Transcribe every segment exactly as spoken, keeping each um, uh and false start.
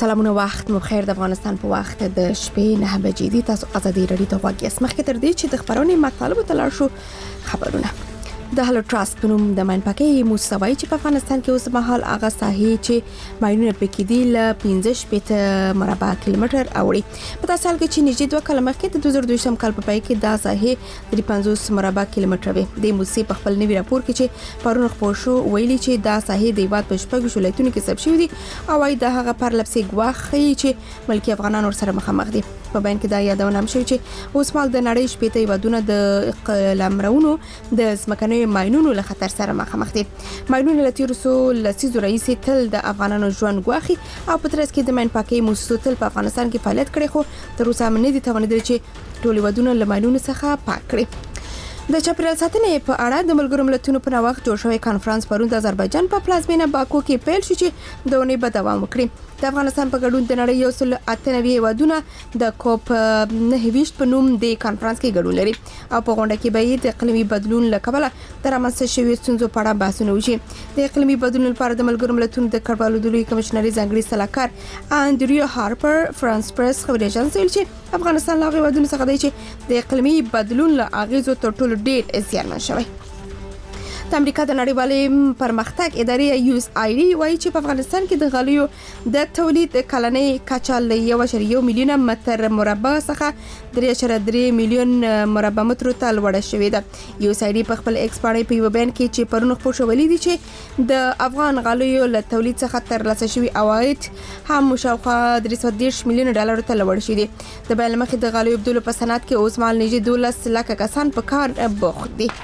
سلامونه وخت مو بخیر. د افغانستان په وخت د شپې نه بجې دي. تاسو ازادي رادیو ته غوږ یاست. مخکې تر دې چې د خبرونې مطالب ته لاړ شو، خبرونه د هلو ټراست په نوم د ماین پاکي موسوي چې په افغانستان کې اوس مهال هغه ساحې چې ماینونه پکې دي ل پنځه شپږ مربع کیلومتر اوړي. په تاسو حال کې چې نږدې دوه کال مخکې د دوه زره دوه کال په پای کې دا ساحې د پنځوس مربع کیلومتر وي. د موسی په خپل نوي راپور کې چې پرون خبر شو ویلي چې دا ساحې د هیواد په شپږ ولایتونو کې ثبت شوې دي او وايي د هغه پر لپسې ګواخي چې ملکی افغانان ورسره مخامخ دي. په بیان کې دا یادونه هم شوی چې اوس مال د نړۍ شپږ هیوادونه د قلمرونو د ځمکني ماینونو له خطر سره مخامخ دي. ماینونه له تیر څو لسیزو رئیس تل د افغانانو ژوند ګواخي او په ترڅ کې د ماین پاکي موسسو تل په افغانستان کې فعالیت کړي، خو تر اوسه هم نه دي توانیدل چې ټول هیوادونه له ماینونو څخه پاک کړي. د چاپیریال ساتنې په اړه د ملګرو ملتونو په وخت جوړ شوی کانفرنس پرون د آذربایجان په پلازمینه باکو کې پیل شو چې د اونۍ په دوام وکړي. د افغانستان په ګډون د نړۍ یو سل اته نوي هیوادونه د کوپ نه په نوم د کانفرنس کې ګډون لري او په غونډه کې به د اقلیمي بدلون له کبله د رامنځته شویو ستونزو په اړه بحثونه وشي. د اقلیمي بدلون لپاره د ملګرو ملتونو د کډوالو د لوی کمشنري ځانګړي سلاکار انډریو هارپر فرانس پریس خبري اژانس ویل چې افغانستان له هیوادونو څخه دی چې د اقلیمي بدلون له اغیزو تر ټولو ډېر زیانمن شوی. د امریکا د نړیوالې پرمختګ ادارې یو اس آی ډي وايي چې په افغانستان کې د غالیو د تولید کلنۍ کچه له یو اعشاریه یو میلیون متر مربع څخه درې اعشاریه درې میلیون مربع متر ته لوړه شوې ده. یو اس آی ډي په خپل ایکس باندې په یو بیان کې چې پرون خبر شو ویلي دي چې د افغان غالیو له تولید څخه تر لاسه شوی عواید هم شاوخوا درې سوه دېرش میلیون ډالر ته لوړ شوی دي. د بیان مخې د غالیو بدلو په صنعت کې اوس مال نږدې دولس لکه کسان په کار بوخت دي.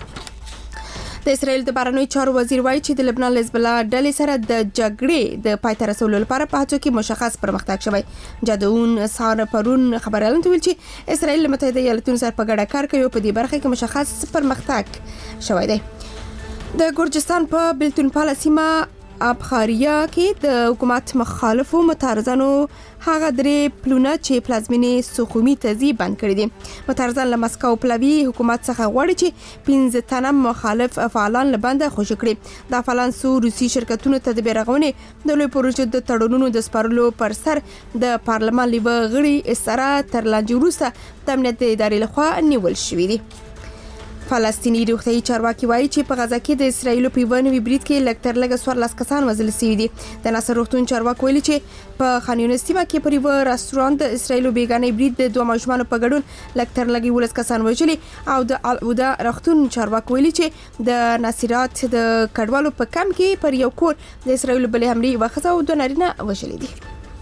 د اسرائیل د بهرنیو چارو وزیر وایي چې د لبنان حزب الله ډلې سره د جګړې د پای ته رسولو لپاره په هڅو کې مشخص پرمختګ شوی. جادون سار پرون خبريالانو ته ویل چې اسرائیل له متحده ایالاتونو سره په ګډه کار کوي او په دې برخه کې مشخص پرمختګ شوی دی. د ګورجستان په بلتون پالسیما ابخاریا کې د حکومت مخالفو متارزانو هغه درې پلونه چې پلازمینې سخومی تزي بند کړی دي. متارزان له مسکو پلوي حکومت څخه غواړي چې پنځه تنه مخالف فعالان له بند خوشی کړي. دا فعالان سو روسي شرکتونو ته د بیرغونې د لوی پروژې د تړونونو د سپارلو پر سر د پارلمان لیوه غړي سره تر لانجې وروسته د امنیت ادارې لخوا نیول شوې دي. فلسطینی روغتیايي چارواکي وایي چې په غزا کې د اسرایل په یوه برید کې لکتر لګ سوارلس کسان وژل شوي دي. د ناصر روغتون چارواکي ویلي چې په خان یونس سیمه کې پر یو رستورانت د اسرایل بیګانې برید د دوه ماشومان په ګډون لکتر لګ ولس کسان وژلي او د الودا روغتون چارواکي ویلي چې د ناصرات د کډوالو په کم کې پر یو کور د اسرایل بلې حمله وخزه او د نارینه وژلي دي.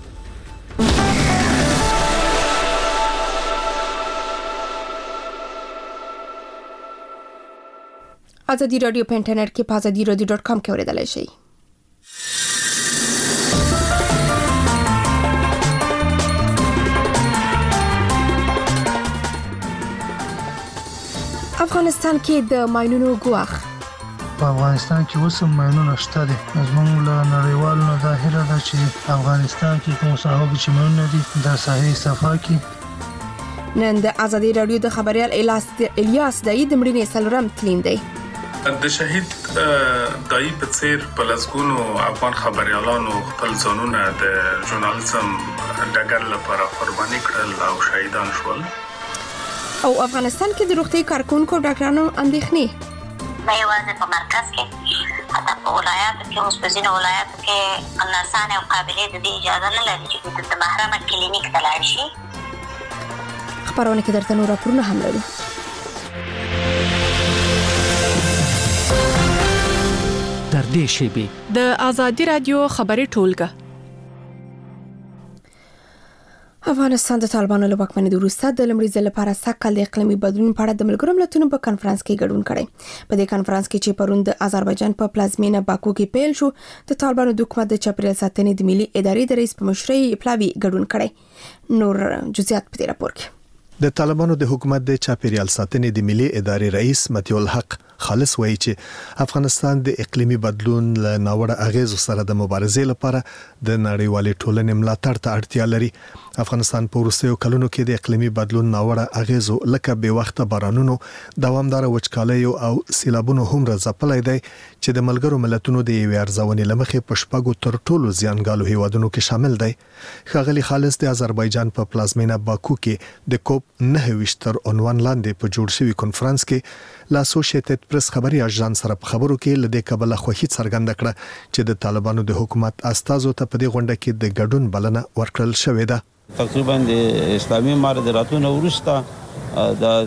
ازادي رادیو په انټرنیټ کې په ازادي رادیو ډاټ کام کې اوریدلای شئ. افغانستان کې د ماینونو ګواخ. په افغانستان کې اوس ماینونه شته دي. زموږ له نړیوالو نه دا هیله ده چې افغانستان کې کوم ساحو چې ماینونه دي د ساحې صفا کړي. نن د ازادي رادیو د خبريال الیاس دای د مړینې سلورم تلین دی. د شهید دای په څیر په لاسګونو افغان خبريالانو خپل ځانونه د ژورنالیزم ډګر لپاره قرباني کړل او شهیدان شول. او افغانستان کې د روغتي کارکونکو ډاکټرانو اندېښنې نه یوازې په مرکز کې، حتی په ولایاتو کې اوس په ځینو ولایاتو کې نرسانې او قابلې د دې اجازه نه لري چې د محرمه کلینیک ته لاړ شي. خبرونه کې درته نور راپورونه هم لرو. در دې شیبه د ازادي رادیو خبري ټولګه. افغانستان د طالبانو له واکمنۍ وروسته د لومړي ځل لپاره سږکال د اقلیمي بدلون په اړه د ملګرو ملتونو په کانفرنس کې ګډون کړی. په دې کانفرنس کې چې پرون د آذربایجان په پلازمینه باکو کې پیل شو، د طالبانو د حکومت د چاپیریال ساتنې د ملي ادارې د رئیس په مشرۍ پلاوی ګډون کړی. نور جزئیات په دې راپور کې. د طالبانو د حکومت د چاپیریال ساتنې د ملي ادارې رئیس متیو الحق خالص وایي چې افغانستان د اقلیمي بدلون له ناوړه اغیزو سره د مبارزې لپاره د نړیوالې ټولنې ملاتړ ته اړتیا لري. افغانستان په وروستیو کلونو کې د اقلیمي بدلون ناوړه اغیزو لکه بې وخته بارانونو، دوامدار وچکالیو او سیلابونو هم راځپلای دی چې د ملګرو ملتونو د یوې ارزونې لمخې په شپږو تر ټولو زیانګالو هیوادونو کې شامل دی. ښاغلي خالص د آذربایجان په پلازمینه باکو کې د کوپ نهه ویشت تر عنوان لاندې په جوړ شوی کنفرانس کې لا اسوسییټډ پریس خبري اژانس سره په خبرو کې لدې کبله خوښي څرګنده کړه چې د طالبانو د حکومت استازو ته په دې غونډه کې د ګډون بلنه ورکړل شوې ده. تقریبا د اسلامي مبادراتونو ورسته د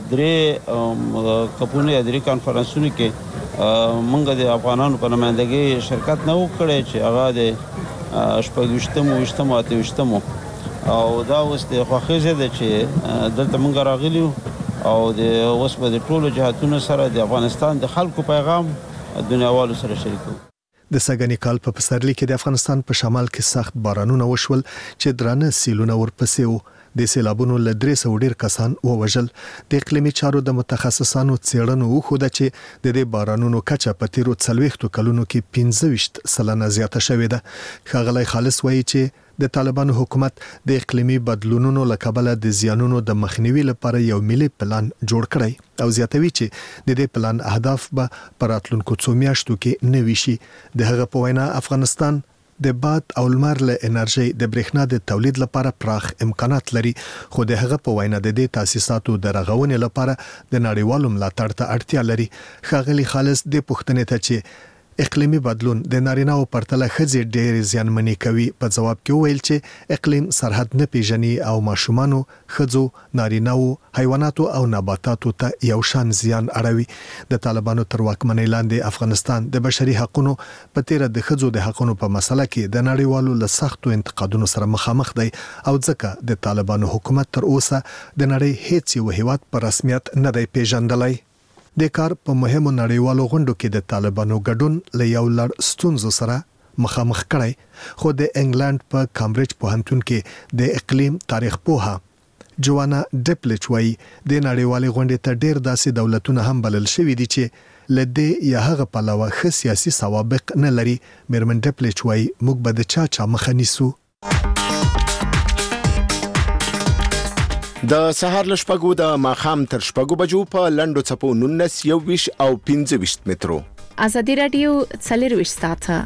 درې کپونو یا درې کانفرنسونو کې موږ د افغانانو په نمائندګۍ شرکت نه وکړي چې هغه د شپږویشتمو ویشتمو اته ویشتمو او دا اوس د خوښۍ ده چې دلته موږ راغلیو او د اوس په د ټولو جهاتونو سره د افغانستان د خلکو پیغام دنیاوالو سره شریکو. د سګنی کال په پسرلي کې د افغانستان په شمال کې سخت بارانونه وشول چې درانه سیلونه ورپسې وو. د سیلابونو له درې سوه ډیر کسان ووژل. د اقلیمي چارو د متخصصانو څېړنو وښوده چې د دې بارانونو کچه په تیرو څلوېښتو کلونو کې پنځه ویشت سلنه زیاته شوې ده. ښاغلی خالص وایي چې د طالبانو حکومت د اقلیمي بدلونونو له کبله د زیانونو د مخنیوي لپاره یو ملي پلان جوړ کړی او زیاتوي چې د دې پلان اهداف به په راتلونکو څو میاشتو کې نوي شي. د هغه په وینا افغانستان د باد او لمر له انرژي د برېښنا د تولید لپاره پراخ امکانات لري، خو د هغه په وینا د دې تاسیساتو د رغونې لپاره د نړیوالو ملاتړ ته اړتیا لري. ښاغلي خالص د پوښتنې ته چې اقلیمي بدلون د نارینه‌و پرتله ښځې ډېر زیانمنې کوي په جواب کې وویل چې اقلیم سرحد نه پیژني او ماشومانو، ښځو، نارینه‌و، حیواناتو او نباتاتو ته یو شان زیان اړوي. د طالبانو تر واکمنۍ لاندې افغانستان د بشري حقوقو په تیره د ښځو د حقوقو په مسله کې د نړیوالو له سختو انتقادونو سره مخامخ دی او ځکه د طالبانو حکومت تر اوسه د نړۍ هیڅ یو هیواد په رسمیت نه دی پیژندلی. د کار په مهمو نړیوالو غونډو کې د طالبانو ګډون له یو لړ ستونزو سره مخامخ کړی، خو د انګلند په کامبرج پوهنتون کې د اقلیم تاریخ پوها جوانا ډپلچ وایي د نړیوالې غونډې ته ډېر داسې دولتونه هم بلل شوي دي چې لدې یا هغه پلوه ښه سیاسي سوابق نه لري. میرمن ډپلچ وایي موږ به د چا چا مخه نیسو. د سهار له شپږو د ماښام تر شپږو بجو په لنډو څپو نولس، یو ویشت او پنځه ویشت مترو. ازادي راډیو څلرویشت ساعته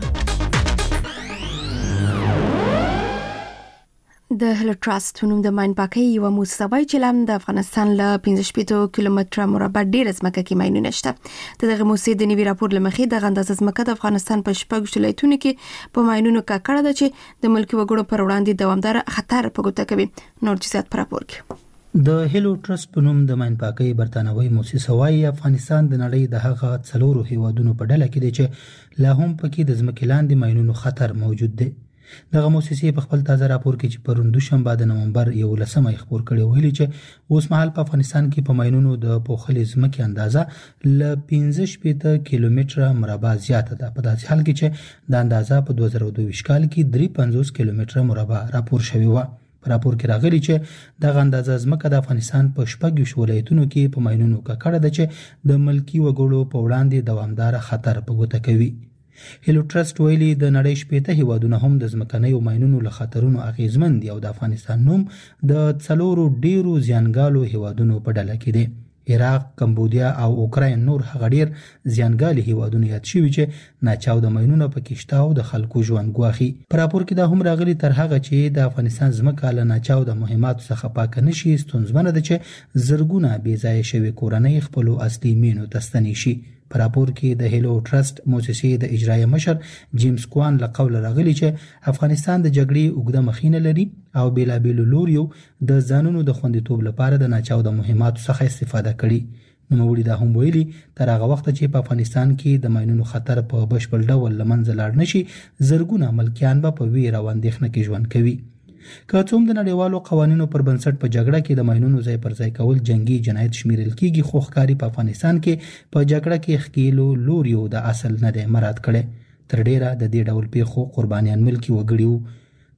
د هیلو ټراست نوم د ماین پاکي یو مؤسسه وایي چې لام د افغانستان له پنځه شپږ کیلومتره مربع ډیر ځمکه کې ماینونه شته. د دغه مؤسسې د نوي راپور لمخې د غنداز ځمکه د افغانستان په شپږ ولایتونو کې په ماینونو ککړه ده چې د ملکی وګړو پر وړاندې دوامدار خطر په ګوته کوي. نور جزئیات پر راپور کې د هیلو ټرست په نوم د ماین پاکي برتانوي مؤسسه وایي افغانستان د نړۍ د هغه څلورو هیوادونو په ډله کې دی چې لا هم پکې د ځمکې لاندې ماینونو خطر موجود دی. دغه مؤسسې په خپل تازه راپور کې چې پرون دوشنبه د نومبر یولسمه خبر کړی ویلي چې اوس مهال په افغانستان کې په ماینونو د پوښلې ځمکې اندازه ل پنځه شپږ کیلومتره مربع زیاته ده، په داسې حال کې چې د اندازه په دوه زره دوه ویشت کال کې درې پنځوس کیلومتره مربع راپور شوی و. په راپور کې راغلی چې د اندازه ځمکه د افغانستان په شپږ ولایتونو کې په ماینونو ککړه ده چې د ملکی وګړو په وړاندې دوامدار خطر په ګوته کوي. هیلو ټرست ویلي د نړۍ شپږ هیوادونه هم د ځمکنیو ماینونو له خطرونو اغیزمن دي او د افغانستان نوم د څلورو ډیرو زیانګالو هیوادونو په ډله کې دی. عراق، کمبودیا او اوکراین نور هغه ډیر زیانګالي هیوادونه یاد شوي چې ناچاو د ماینونو پکې شته او د خلکو ژوند ګواخي. په راپور کې دا هم راغلي تر هغه چې د افغانستان ځمکه له ناچاو د مهماتو څخه پاکه نشي ستونزمنه ده چې زرګونه بې ځایه شوي کورنۍ خپلو اصلي مینو ته ستنې شي. په راپور کې د هیلو ټرست مؤسسې د اجرایه مشر جیمز کوان له قوله راغلی چې افغانستان د جګړې اوږده مخینه لري او بیلابیلو لوریو د ځانونو د خوندیتوب لپاره د ناچاو د مهماتو څخه استفاده کړي. نوموړي دا هم ویلي تر هغه وخت چې په افغانستان کې د ماینونو خطر په بشپړ ډول له منځه لاړ نشي، زرګونه ملکیان به په ویره او اندېښنه کې ژوند کوي. که څوم د نړیوالو قوانینو پر بنسټ په جګړه کې د ماینونو ځای پر ځای کول جنگي جنایت شمیرل کیږي، خو ښکاري په افغانستان کې په جګړه کې ښکیلو لوریو د اصل نه دی مراعات کړي. تر ډیره د دې ډول پیښو قربانیان ملکی وګړي وو.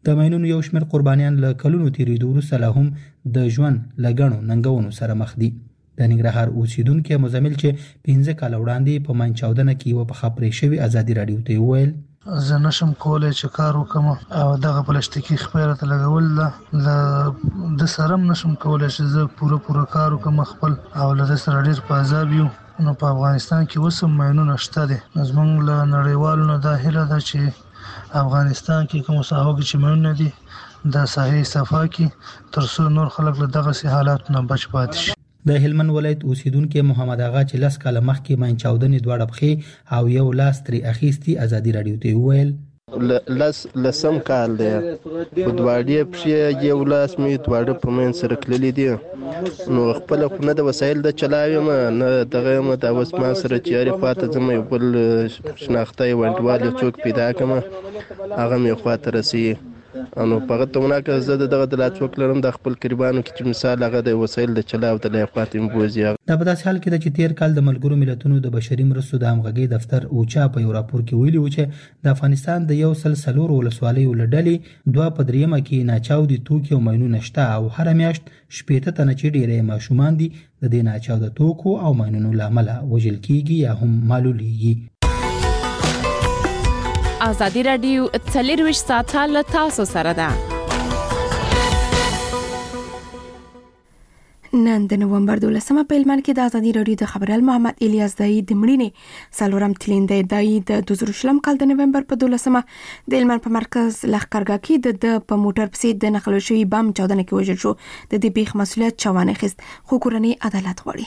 د ماینونو یو شمېر قربانیان له کلونو تیریدو وروسته لا هم د ژوند له ګڼو ننګونو سره مخ دي. د ننګرهار اوسیدونکي مزمل چې پنځه کاله وړاندې په ماین چاودنه کې یوه پخه پرې شوې ازادي راډیو ته وویل زه نشم کولی چې کار وکم او دغه پلاستیکي خپې راته لګول ده له د سره هم نشم کولی چې زه پوره پوره کار وکم خپل او له ده سره ډېر په عذاب یو. نو په افغانستان کې اوس هم ماینونه شته دي. زموږ له نړیوالو نه دا هیله ده چې افغانستان کې کوم ساحو کې چې ماینونه دي دا ساحې صفا کړي تر څو نور خلک له دغسې حالاتو نه بچ پاتې شي. د هلمند ولایت اوسیدونکي محمد آغا چې لس کاله مخکې ماین چاودنې دواړه پښې او یو لاس ترې اخیستي ازادي راډیو ته وویل لس لسم کال دی په دواړې پښې یو لاس مې دواړه په ماین سره تللي دي نو خپله خو نه د وسایل د چلاوم نه دغه یم دا اوس ما سره چې هرې خواته ځم یو بل شناخته یو انډیوال یو څوک پیدا کړم هغه مې خواته رسوي نو په هغه تومنه که زه د دغه د لا څوک لرم د خپل قربانو کې چې مثال هغه د وسایل د چلاو د لای خواته مې بوځي. دا په داسې حال کې ده چې تیر کال د ملګرو ملتونو د بشري مرستو د همغږۍ دفتر اوچا په یو راپور کې ویلي و چې د افغانستان د یو سل څلورو ولسوالیو له ډلې دوه په دریمه کې ناچاودي توکي او ماینونه شته او هره میاشت شپېته تنه چې ډېری ماشومان دي د دې ناچاوده توکو او ماینونو له امله وژل کېږي یا هم معلولیږي. ازادي راډیو څلرویشت ساعته له تاسو سره ده. نن د نومبر دولسمه په هلمند کې د ازادي راډیو د خبريال محمد الیاس دای د مړینې څلورم تلینده دای د دوه زره شلم کال د نومبر په دولسمه د هلمند په مرکز لښکرګاه کې د په موټر پسې د نقل شوی بم چاودنه کې وژل شو. د دې پیښې مسؤلیت چوانه خست خو کورنۍ عدالت غواړي.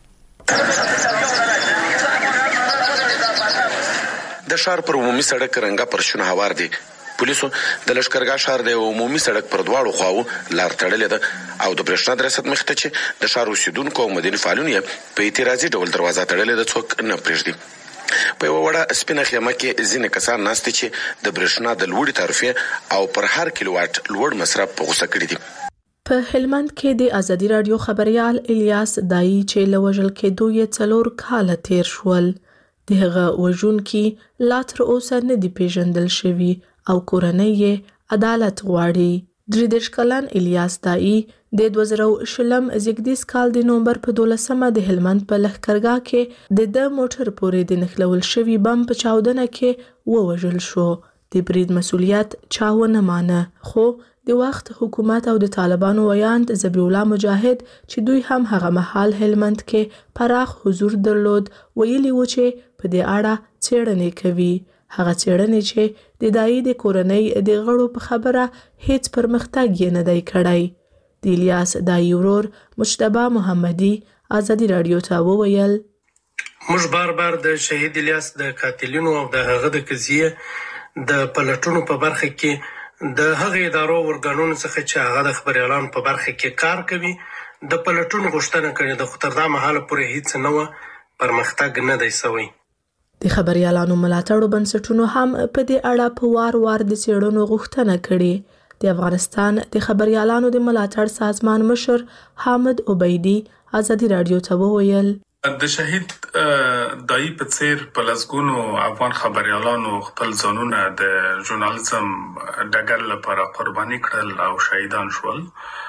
د شهر پر عمومي سړک رنګا پر شنه هوار دي. پولیسو د لشکرګاه شهر د عمومي سړک پر دواړو خواو لار تړلې ده او د برېښنا د رسد مخته چې د شهر اوسیدونکو او مدني فعالونو یې په اعتراضي ډول دروازه تړلې ده څوک نه پرېږدي. په یو وړه سپینه خیمه کې ځینې کسان ناست چې د برېښنا د لوړې تعرفې او پر هر کیلو واټ لوړ مصرف په غوسه کړي دي. په هلمند کې د ازادي راډیو خبريال الیاس دای چې لوژل کېدو یې څلور کاله تیر شول. دغه وژونکي لا تر اوسه نه دي پیژندل شوي او کورنۍ یې عدالت غواړي. درې دېرش کلن الیاس دای د دوه زره شلم زیږدیز کال د نومبر په دولسمه د هلمند په لښکرګاه کې د د موټر پورې د نښلول شوي بم په چاودنه کې ووژل شو. د برید مسؤلیت چا ونه مانه خو د وخت حکومت او د طالبانو ویاند ذبیح الله مجاهد چې دوی هم هغه مهال هلمند کې پراخ حضور درلود ویلي و چې په دې اړه څېړنې کوي. هغه څېړنې چې د دای د کورنۍ د غړو په خبره هیڅ پرمختګ یې نه دی کړی. د الیاس دای ورور مجتبی محمدي ازادي راډیو ته وویل موږ بار بار د شهید الیاس د قاتلینو او د هغه د قضیې د پلټونو په برخه کې د هغه ادارو ورګانونو څخه چې هغه د خبريالانو په برخه کې کار کوي د پلټونو غوښتنه کړې د خطردار مهاله پورې هیڅ نه و پرمختګ نه دی شوی. د خبريالانو ملاتړو بنسټونو هم په دې اړه په وار وار د څېړنو غوښتنه کړې. د افغانستان د خبريالانو د ملاتړ سازمان مشر حامد عبیدی ازادي راډیو ته وویل د شهید دای په څیر په لسګونو افغان خبريالانو خپل ځانونه د ژورنالیزم ډګر لپاره قرباني کړل او شهیدان شول.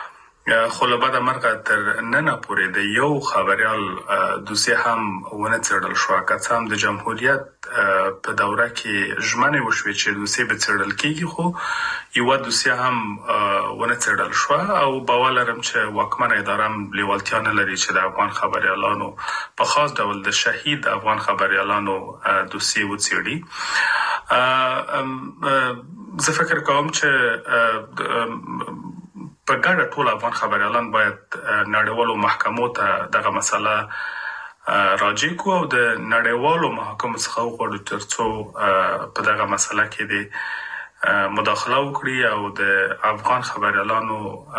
خو له بعده مرګه تر نن پورې د یو خبريال دوسیه هم ونه څېړل شو. که څه هم د جمهوریت په دوره کې ژمنې وشوې چې دوسیه به څېړل کېږي خو یوه دوسیه هم ونه څېړل شوه او باور لرم چې واکمنه اداره هم لیوالتیا نه لري چې د افغان خبريالانو په خاص ډول د شهید افغان خبريالانو دوسیه وڅېړي. زه فکر کوم چې په ګډه ټول افغان خبريالان باید نړیوالو محکمو ته دغه مسله راجع کو او د نړیوالو محکمو څخه وغواړو ترڅو په دغه مسله کې د مداخله وکړي او د افغان خبريالانو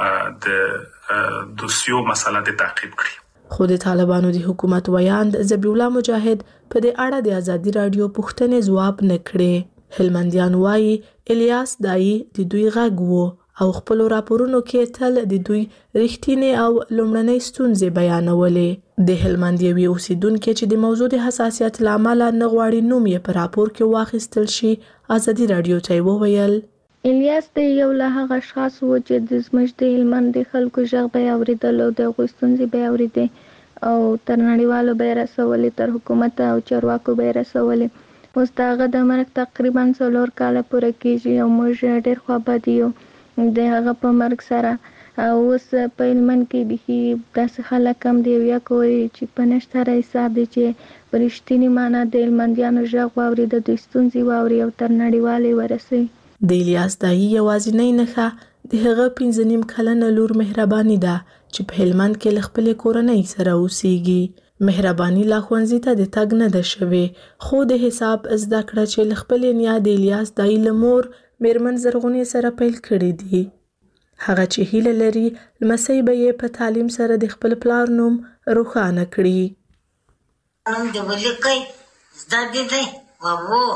د دوسیو مسله د تعقیب کړي. خو د طالبانو د حکومت ویاند ذبیح الله مجاهد په دې اړه د ازادي راډیو پوښتنې ځواب نه کړې. هلمندیان وایي الیاس دای د دوی غږ وو او خپل راپورونو کې تل د دوی رښتینې او لومړنۍ ستونزې بیانولې. د هلمند یوې اوسیدونکې چې د موضوع د حساسیت له امله نه غواړي نوم یې په راپور کې واخیستل شي ازادي راډیو ته وویل الیاس د یو له هغه اشخاص و چې د زموږ د هلمند د خلکو غږ به یې اورېدل او د هغوی ستونزې به یې اورېدې او تر نړیوالو به یې رسولې، تر حکومت او چارواکو به یې رسولې. اوس د هغه د مرګ تقریبا څلور کاله پوره کېږي او موږ ډېر خوابدي یو د هغه په مرګ سره. اوس په هلمند کې بیخي داسې خلک هم دی یا کوي چې په نشتره حساب دی چې په رښتینې معنا د هلمندیانو غږ واوري، د دوی ستونزې واوري او تر نړیوالې ورسوي. د الیاس دایي یوازینۍ نښه د هغه پنځه نیم کلنه لور مهرباني ده چې په هلمند کې له خپلې کورنۍ سره اوسیږي. مهرباني لا ښوونځي ته د تګ نه ده شوې، خو د حساب زده کړه چې له خپلې نیا د الیاس دایي له مور میرمن زرغونې سره پیل کړي دي. هغه چې هیله لري لمسی به یې په تعلیم سره د خپل پلار نوم روښانه کړي. نوم دې ولیکئ، زده دې دی وو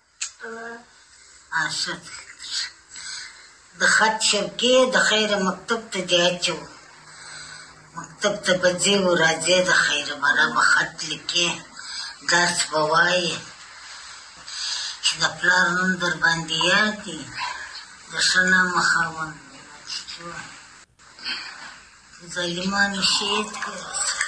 د خط شوقي د خیره مکتب ته دې اچو، مکتب ته به ځې و راځې د خیره بره به خط لیکې، درس به وایې چې د پلار نوم در باندې یاد دي، د ښه نامه خاوند ظالمانو شهید کړ.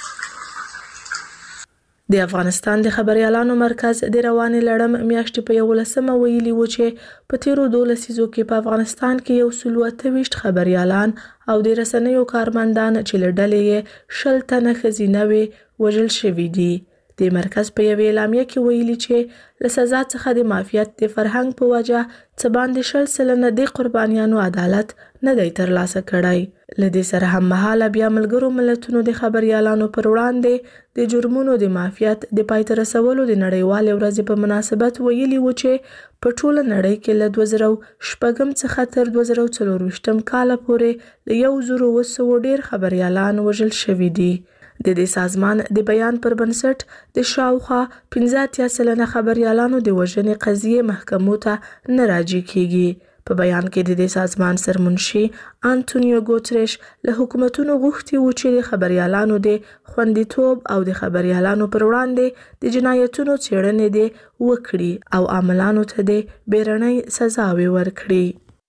د افغانستان د خبریالانو مرکز د روانې لړم میاشتې په یولسمه ویلي و چې په تیرو دوه لسیزو کې په افغانستان کې یو سل او اته ویشت خبریالان او د رسنیو کارمندان چې له ډلې یې شل تنه ښځینه وې وژل شوي دي. د مرکز په یوې اعلامیه کې ویلي چې له سزا څخه د معافیت د فرهنګ په وجه څه باندې شل سلنه د قربانیانو عدالت نه دی ترلاسه کړی. له دې سره هممهاله بیا ملګرو ملتونو د خبریالانو پر وړاندې د جرمونو د معافیت د پای ته رسولو د نړیوالې ورځې په مناسبت ویلي و چې په ټوله نړۍ کې له دوه زره شپږم څخه تر دوه زره څلورویشتم کاله پورې له یو زر اوه سوه ډېر خبریالان وژل شوي دي. د دې سازمان د بیان پر بنسټ د شاوخوا پنځه اتیا سلنه خبریالانو د وژنې قضیې محکمو ته نه راجع کیږي. په بیان کې د دې سازمان سرمنشي انټونیو ګوتریش له حکومتونو غوښتي و چې د خبریالانو د خوندیتوب او د خبریالانو پر وړاندې د جنایتونو څېړنې دې وکړي او عاملانو ته د بیرنۍ سزاوې ورکړي.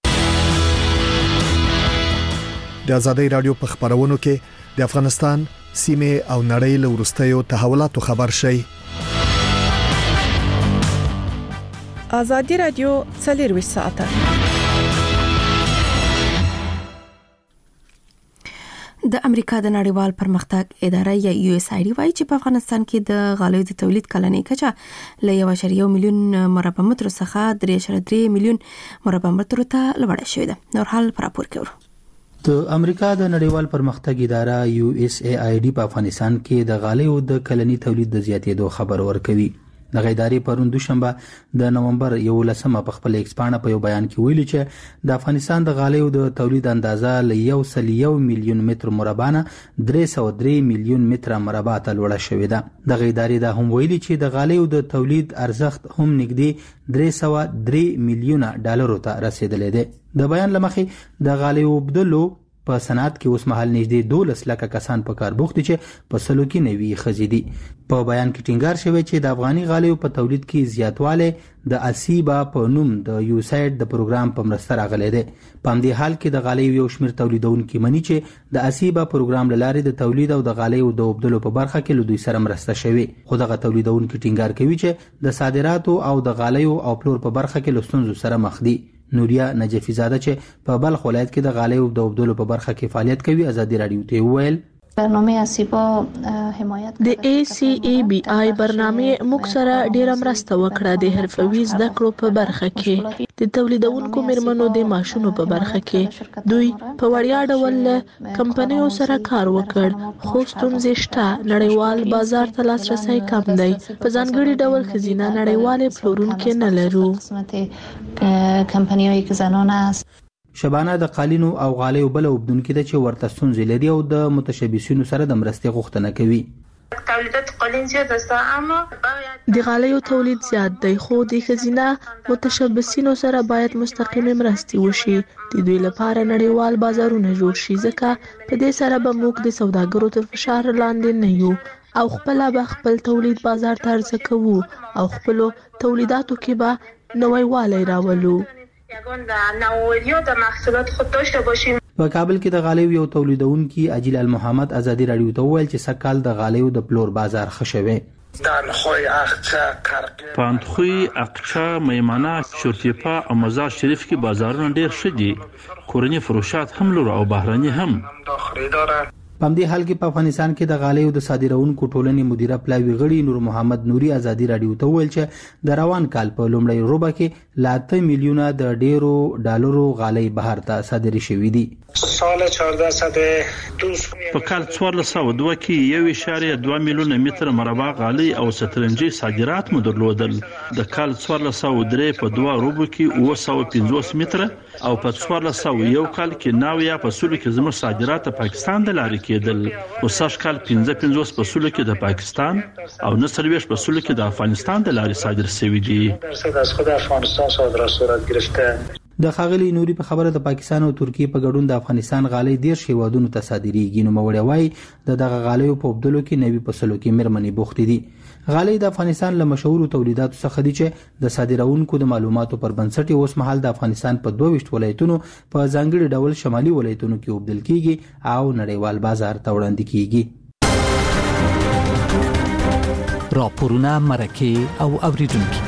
د ازادۍ رادیو په خبرونو کې د افغانستان سیمه او نړۍ له وروستیو تحولاتو خبر شي. ازادي رادیو څلور ساعته د امریکا د نړیوال پرمختګ اداره یا یو اس ای ډي وايي چې په افغانستان کې د غالیو د تولید کلنۍ کچه له یو اعشاریه یو میلیون مربع متر څخه درې اعشاریه درې میلیون مربع متر ته لوړه شوې ده. نور حال پر راپور کوي. د امریکا د نړیوال پرمختګ اداره یو اس ای ډي په افغانستان کې د غالیو د کلنۍ تولید د زیاتېدو خبر ورکوي. د غیداري پرون دوشنبه د نومبر یولسمه په خپل ایکس پاڼه په یو بیان کې ویلي چې د افغانستان د غالیو د تولید اندازه له یو سل یو میلیون متر مربع نه درې سوه درې میلیون متر مربع ته لوړه شوې ده. د غیداري دا هم ویلي چې د غالیو د تولید ارزښت هم نږدې درې سوه درې میلیونه ډالرو ته رسیدلی دی. د بیان له مخې د غالیو بدلو په صنعت کې اوس مهال نږدې دولس لکه کسان په کار بوخت دي چې په سلو کې نوي ښځې دي. په بیان کې ټینګار شوی چې د افغاني غالیو په تولید کې زیاتوالی د اسیبا په نوم د یوساید د پروګرام په مرسته راغلی دی. په همدې حال کې د غالیو یو شمېر تولیدونکي مني چې د اسیبا پروګرام له لارې د تولید او د غالیو د اوبدلو په برخه کې له دوی سره مرسته شوې، خو دغه تولیدونکي ټینګار کوي چې د صادراتو او د غالیو او پلور په برخه کې له ستونزو سره مخ دي. نوریا نجفی زاده چې په بلخ ولایت کې د غالیو د اوبدلو په برخه کې فعالیت کوي ازادي رادیو ته وویل برنامه اسیبا حمایت د ای سی ای بی آی برنامه موږ سره ډیره مرسته وکړه د حرفوي زده کړو په برخه کې، د تولیدونکو میرمنو د معاشونو په برخه کې. دوی په وړیا ډول کمپنیو سره کار وکړ، خو ستونزې شته. نړیوال بازار ته لاسرسی کم دی، په ځانګړي ډول ښځینه نړیوالې پلورونکي نه لرو. کمپنیوي کې زنانه است. شبانه د قالینو او غالیو بل وبدونکو د چې ورته ستونزې لري او د متشبثینو سره د مرستې غوښتنه کوي. تولیدات قالین زیات است اما د غالیو تولید زیات دی، خو د ښځینه متشبثینو سره باید مستقیمه مرستې وشي. د دوی لپاره نړیوال بازارونه جوړ شي، ځکه په دې سره به موږ د سوداګرو تر فشار لاندې نه یو او خپل به خپل تولید بازار ته عرضه کوو او خپل تولیداتو کې به نوی والی راولو. یگان د نوآوری‌ها د محصولات خود داشته باشیم. په کابل کې د غالیو یو تولیدونکي اجیل المحمد ازادي رادیو ته وویل چې سکهال د غالیو د پلور بازار خښوي. پاندخوی، اقچا، میمنه، شورتیپا او مزار شریف کې بازارونه ډیر ښه دي. کورني فروشات هم لرو او بهراني هم. په دې حال کې په افغانستان کې د غالیو د صادرونکو ټولنې مدیره پلاوی غړي نور محمد نوري ازادي رادیو ته ویل چې د روان کال په لومړۍ ربع کې لاته میلیونه د ډیرو ډالرو غالۍ بهر ته صادري شوې دي. سال چهارده صد دوست په کال څوارلس سوه دوه کې یو اعشاریه دوه میلیونه متر مربع غالۍ او سترنجي صادرات مو درلودل. د کال څوارلس سوه درې په دوه ربع کې اوه سوه پنځوس متره او په څوارلس سوه یو کال کې نو یا په سلو کې زموږ صادرات د پاکستان د لارې کېدل. او سږ کال پنځه پنځوس په سلو کې د پاکستان او نه څلوېښت په سلو کې د افغانستان د لارې صادر شوي دي. درصد از خود افغانستان صادرات صورت گرفته. د خاغلی نوري په خبره د پاکستان او ترکیه په ګډون د افغانستان غالۍ ډیر شیوادونو ته صادریږي. نو موري وای د دغه غالیو په بدلو کې نوي په سلو کې مرمنې بوخت دي. غالۍ د افغانستان له مشهور تولیداتو څخه دي چې د صادرونکو د معلوماتو پر بنسټ اوس مهال د افغانستان په دوه ویشت ولایتونو په ځانګړي ډول شمالي ولایتونو کې وبدل کیږي او نړیوال بازار ته وړاندې کیږي. راپورونه مرکه او اوریدونکو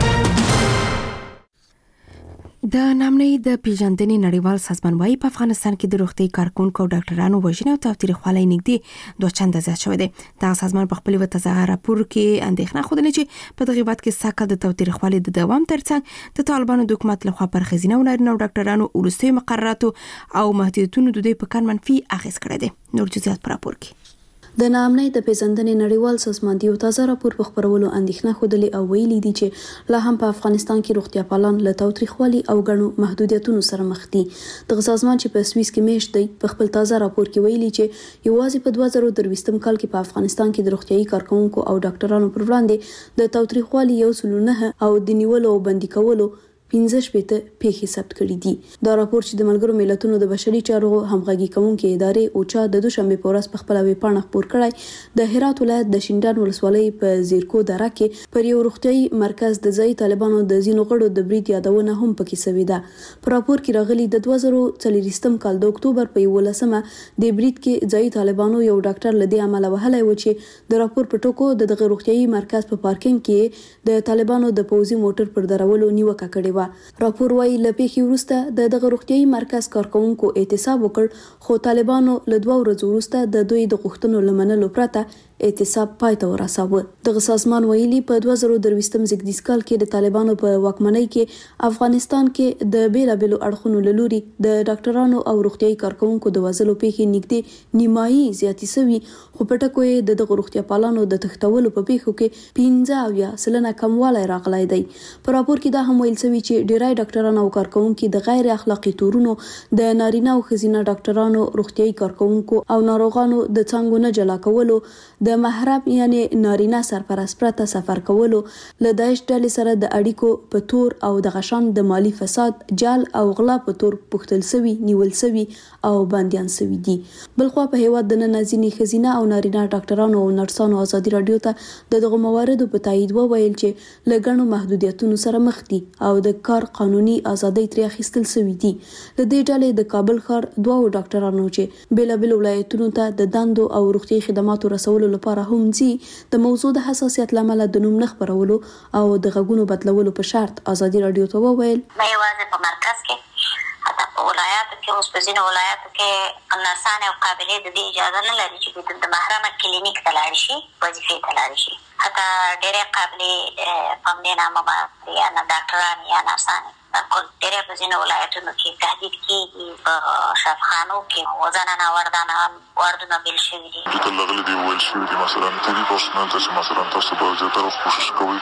د نامنۍ د پیژندنې نړیوال سازمان وايي په افغانستان کې د روغتي کارکونکو او ډاکټرانو وژنې او تاوتریخوالي نږدې دوه چنده زیات شوی دی. دا سازمان په خپل وتازه راپور کې اندېښنه خوده چې په دغه وخت کې ساکه د تاوتریخوالي د دوام ترڅنګ د طالبانو د حکومت لخوا پر خزینه او نارینه ډاکټرانو ورستي مقرراتو او محدودیتونو د دوی په کار منفي اغیز کړی دی. نور جزئیات پر راپور کې د نامنۍ د پیژندنې نړیوال سازمان دی یو تازه راپور په خبرولو اندېښنه خوده او ویلي دي چې لا هم په افغانستان کې روغتیا پالان له تاوتریخوالي او غنو محدودیتونو سره مخ دي. د سازمان چې په سويس کې میشت دی په خپل تازه راپور کې ویلي چې یوازې په دوه زره درویشتم کال کې په افغانستان کې د روغتيایي کارکونکو او ډاکټرانو پر وړاندې د تاوتریخوالي یو سلو نه او د نیولو او بندي کولو پنځه شپېته پیښې ثبت کړې دي. دا راپور چې د ملګرو ملتونو د بشري چارو همغږي کوونکې ادارې اوچا د دوشنبه په ورځ په خپل ویبپاڼه خپور کړی د هرات ولایت د شینډان ولسوالۍ په زیرکو دره کې پر یو روغتيایي مرکز د ځای طالبانو د زینو غړو د برید یادونه هم پکې شوې ده. په راپور کې راغلي د دوه زره څلوېښتم کال د اکتوبر په یولسمه د برید کې ځای طالبانو یو ډاکټر لدی عمل وهلای و چې د راپور په ټکو د دغه روغتيایي مرکز په پارکینګ کې د طالبانو د پوزي موټر پر درولو نیوکه کړې و. راپور وايي لپیخي ورسته د دغه روغتيایي مرکز کارکونکو احتساب وکړ خو طالبانو له دوه ورځې وروسته د دوی د غوښتنو لمنلو پرته احتساب پای ته ورساوه. دغه سازمان ویلي په دوه زره درویشتم زیږدیز کال کې د طالبانو په واکمنۍ کې افغانستان کې د بیلابېلو اړخونو لوري د ډاکټرانو او روغتيایي کارکونکو د وژلو پیښې نږدې نیمایي زیاتې شوي خو په ټکو یې د دغه روغتیا پالانو د تښتولو په پیښو کې پنځه اویا سلنه کموالی راغلی دی. په راپور کې دا هم ویل شوي چې ډیری ډاکټرانو او کارکونکو د غیر اخلاقي تورونو د نارینه او ښځینه ډاکټرانو روغتيایي کارکونکو او ناروغانو د څنګه نه جلا کولو د محرم یعنی نارینه سرپرست پرته سفر کولو له داعش ډلې سره د اړیکو په تور او د غشان د مالی فساد جال او غلا په تور پوښتل سوي نیول سوي او باندیان سوي دي. بلخوا په هیواد د ننازینی خزینه او نارینه ډاکټرانو او نرسانو ازادي رادیو ته د دغه مواردو په تایید وویل چې لګڼو محدودیتونو سره مخ دي او د کار قانوني ازادي ترې اخیستل سوي دي. د دې ډلې د کابل ښار دوه ډاکټرانو چې بیلابېل ولایتونو ته د دندو او روغتي خدماتو رسولو لپاره هم ځي د موضوع د حساسیت لامل د نوم نه خبرولو او د غږونو بدلولو په شرط ازادي رادیو ته وویل مې واځي په مرکز کې حتی په ولایاتو کې اوس په ځینو ولایاتو کې نرسانې او قابلې د دې اجازه نه لري چې د محرمه کلینیک ته لاړ شي وظیفې ته لاړ شي. حتی ډېرې قابلې په همدې نامه باندې یا نه ډاکټران یا نرسانې کل ډېرې په ځینو ولایتونو کې تهدید کېږي. په شفاخانو کې وزنه وردانه واردونه بیل شوي دي. دلته لغلي دي ویل شوي دي مثلا طبي پرسنل ته چې مثلا تاسو به زیاتره کوشش کوئ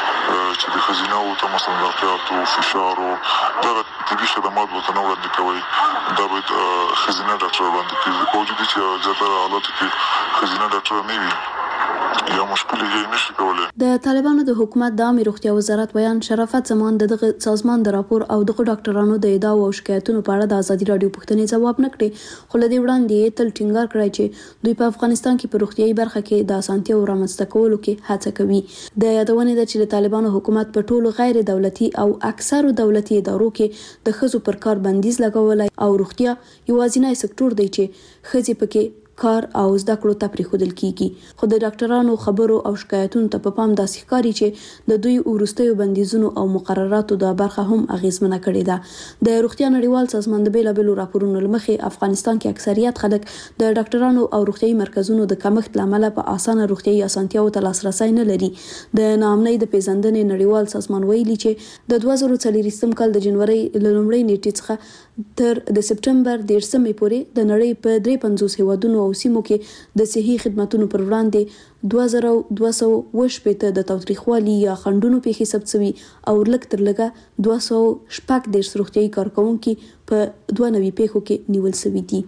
چې د ښځینه‌وو ته مثلا د احتیاطو فشار او دغه طبي خدمات ورته نه وړاندې کوئ. دا باید ښځینه ډاکټر وړاندې کړي په وجود چې زیاتره حالاتو کې ښځینه ډاکټر نه وي یا مشکل یې نشي کولای. د طالبانو د حکومت د عامه روغتیا وزارت بیان شرافت زمان دغه سازمان د راپور او دغه ډاکټرانو د ادعا او شکایتونو په اړه د ازادي رادیو پوښتنې ځواب نه کړي، خو لدی وړاندې تل ټینګار کړی چې دوی په افغانستان کې په روغتیايي برخه کې د اسانتیا او رامنځته کولو کې هڅه کوي. د یادونې ده چې د طالبانو حکومت په ټولو غیر دولتي او اکثرو دولتي ادارو کې د ښځو پر کار بندیز لګولای او روغتیا یوازینی سکتور دی چې ښځې پکې کار او زده کړو ته پریښودل کیږي. خو د ډاکټرانو خبرو او شکایتونو ته په پام داسې ښکاري چې د دوی وروستیو بندیزونو او مقرراتو د برخه هم اغیزمنه کړې ده. د روغتیا نړیوال سازمان د بیلابېلو راپورونو لمخې افغانستان کې اکثریت خلک د ډاکټرانو او روغتیايي مرکزونو د کمښت لامل په اسانه روغتیايي اسانتیاو ته لاسرسي نه لري. د ناامنۍ د پیژندنې نړیوال سازمان ویلي چې د دوه زره څلوېښتم کال د جنوري له لومړۍ نیټې څخه تر د سپټمبر دیرشمې پورې د نړۍ په درې پنځوس هیوادونو او سیمو کې د صحي خدماتو پر وړاندې دوه زره دوه سوه اووه شپېته د تاوتریخوالي یا خنډونو پیښې ثبت شوي او لږ تر لږه دوه سوه شپږ دېرش روغتیايي کارکوونکي په دوه نوي پیښو کې نیول شوي دي.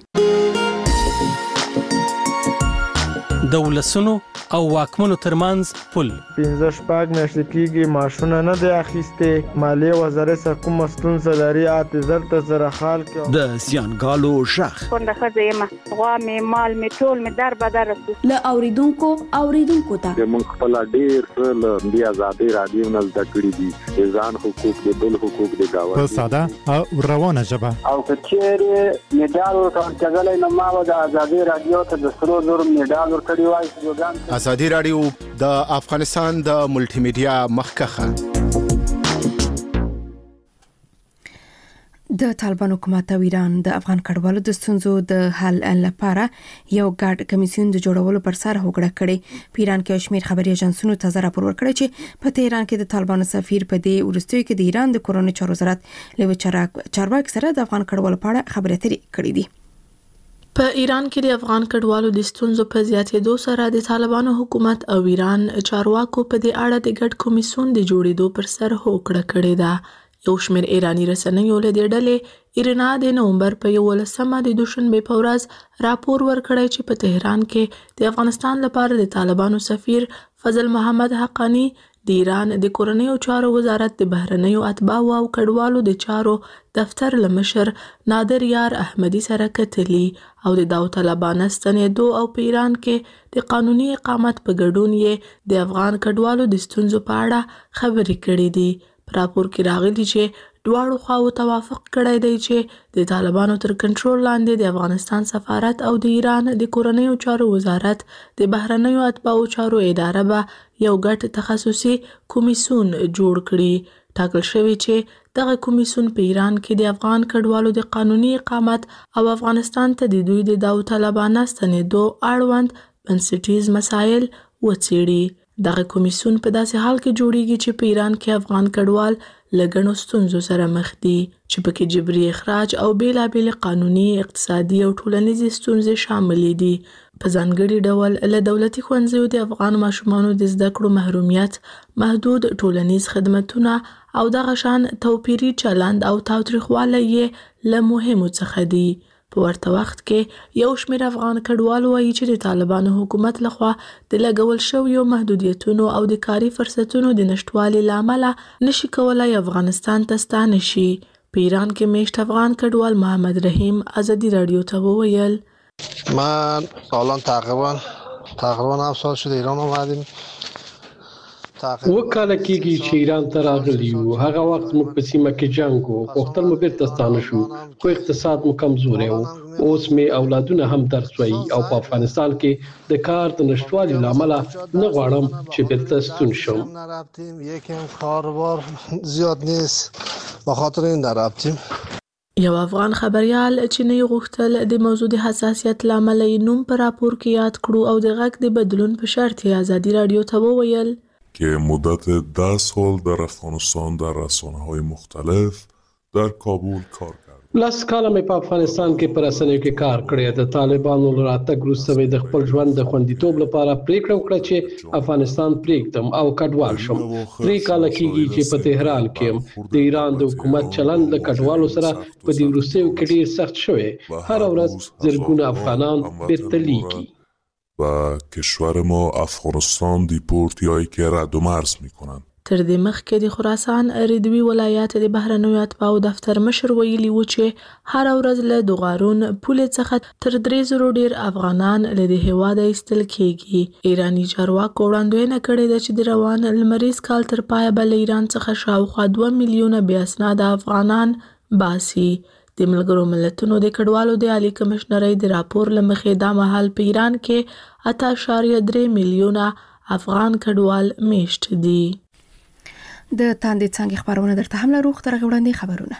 د ولسونو او واکمنو ترمنځ پل پنځه شپږ میاشتې کېږي معاشونه نه دی اخیستې، مالیې وزارت څخه کومه ستونزه لري اته زر ته زره خال کې د زیانګالو غږ کونډه ښځه یم، غوا مې مال مې ټول مې در بدر رسو له اوریدونکو اوریدونکو ته موږ خپل ډېر څه له دې ازادي رادیو نه زده کړي دي، د ځان حقوق د بل حقوق د گاونډي په ساده او روانه ژبه. او که چیرې میډال ورکړل نو ما د ازادي رادیو ته د سرو زرو میډال ورکړی وای. ازادي رادیو د افغانستان د ملټي میډیا مخکخه. د طالبان حکومت او ایران د افغان کډوالو د ستونزو د حل لپاره یو ګډ کمیسیون د جوړولو پر سر هوکړه کړې. په ایران کې شمیر خبري ایجنسونو تازه راپور ورکړی چې په تهران کې د طالبان سفیر په دې ورستیو کې د ایران د کورونو چارو وزارت لوي چارواکي سره د افغان کډوالو په اړه خبرې اترې کړې دي. په ایران کې د افغان کډوالو د ستونزو په زیاتېدو سره د طالبانو حکومت او ایران چارواکو په دې اړه د ګډ کمیسیون د جوړېدو پر سر هوکړه کړې ده. یو شمېر ایرانی رسنیو له دې ډلې ایرنا د نومبر په یولسمه د دوشنبې په ورځ راپور ورکړی چې په تهران کې د افغانستان لپاره د طالبانو سفیر فضل محمد حقانی د ایران د کورنیو چارو وزارت د بهرنیو اتباعو او کډوالو د چارو دفتر لمشر نادر یار احمدی سره کتلی او د داوطلبانه ستنېدو او په ایران کې د قانوني اقامت په ګډون یې د افغان کډوالو د ستونزو په اړه خبرې کړې دي. په راپور کې راغلي چې دواړو خواو توافق کړی دی چې د طالبانو تر کنټرول لاندې د افغانستان سفارت او د ایران د کورنیو چارو وزارت د بهرنیو اتباعو چارو اداره به یو ګډ تخصصي کمیسیون جوړ کړي. ټاکل شوی چې دغه کمیسیون په ایران کې د افغان کډوالو د قانوني اقامت او افغانستان ته د دوی د داوطلبانه ستنېدو اړوند بنسټیز مسایل وڅېړي. دغه کمیسیون په داسې حال کې جوړیږي چې په ایران کې افغان کډوال له ګڼو ستونزو سره مخ دي چې پکې جبري اخراج او بیلابېلې قانوني، اقتصادي او ټولنیزې ستونزې شاملې دي. په ځانګړي ډول له دولتي ښوونځیو د افغان ماشومانو د زده کړو محرومیت، محدود ټولنیز خدمتونه او دغه شان توپیري چلند او تاوتریخوالی یې له مهمو څخه دي. په ورته وخت کې یو شمېر افغان کډوال وایي چې د طالبانو حکومت لخوا د لګول شویو محدودیتونو او د کاري فرصتونو د نشټوالي له امله نشي کولای افغانستان ته ستانه شي. په ایران کې میشت افغان کډوال محمد رحیم ازادي رادیو ته وویل: من الان تقریبا تقریبا هفت سال شده ایران اومدیم. وکاله کېږي چې ایران ته راغلي یو. هغه وخت موږ په سیمه کې جنګ و، غوښتل مو بیرته ستانه شو، خو اقتصاد مو کمزوری و. اوس مې اولادونه هم درس وایي او په افغانستان کې د کار د نشتوالي له امله نه غواړم چې بیرته ستون شم. یکم کاروبار زیاد نیست به خاطر این نرفتیم. یو افغان خبريال چې نه غوښتل د موضوع د حساسیت له امله یې نوم په راپور کې یاد کړو او د غږ د بدلون په شرط یې ازادي رادیو ته وویل که مدت ده سال در افغانستان در رسانه‌های مختلف در کابل کار کرد. لاس کاله مې په افغانستان کې پر رسنیو کې کار کړی. د طالبانو له راتګ وروسته مې د خپل ژوند د خوندیتوب لپاره پریکړه وکړه چې افغانستان پرېږدم او کډوال شم. درې کاله کېږي چې په تهران کې یم. د ایران د حکومت چلند له کډوالو سره په دې وروستیو کې ډېر سخت شوی. هر ورځ زرګونه افغانان بیرته لیږي. و کشور ما افغانستان دیپورتیایی که رد و مرز میکنن. تر دې مخکې د خراسان ردوي ولایت د بهرنیو اتباعو دفتر مشر ویلي و چې هر ورځ له دوغارون پولې څخه تر درې زرو ډیر افغانان له دې هیواده ایستل کیږي. ایرانی چارواکو وړاندوینه کړې ده چې د روان لمریز کال تر پایه به له ایران څخه شاوخوا دوه میلیونه بې اسناده افغانان باسي. د ملګرو ملتونو د کډوالو د عالی کمشنرۍ د راپور له مخې دا مهال په ایران کې اته اعشاریه درې میلیونه افغان کډوال میشت دي. د تاندې څنګه خبرونه درته هم لرو خو ترغه وړاندې خبرونه.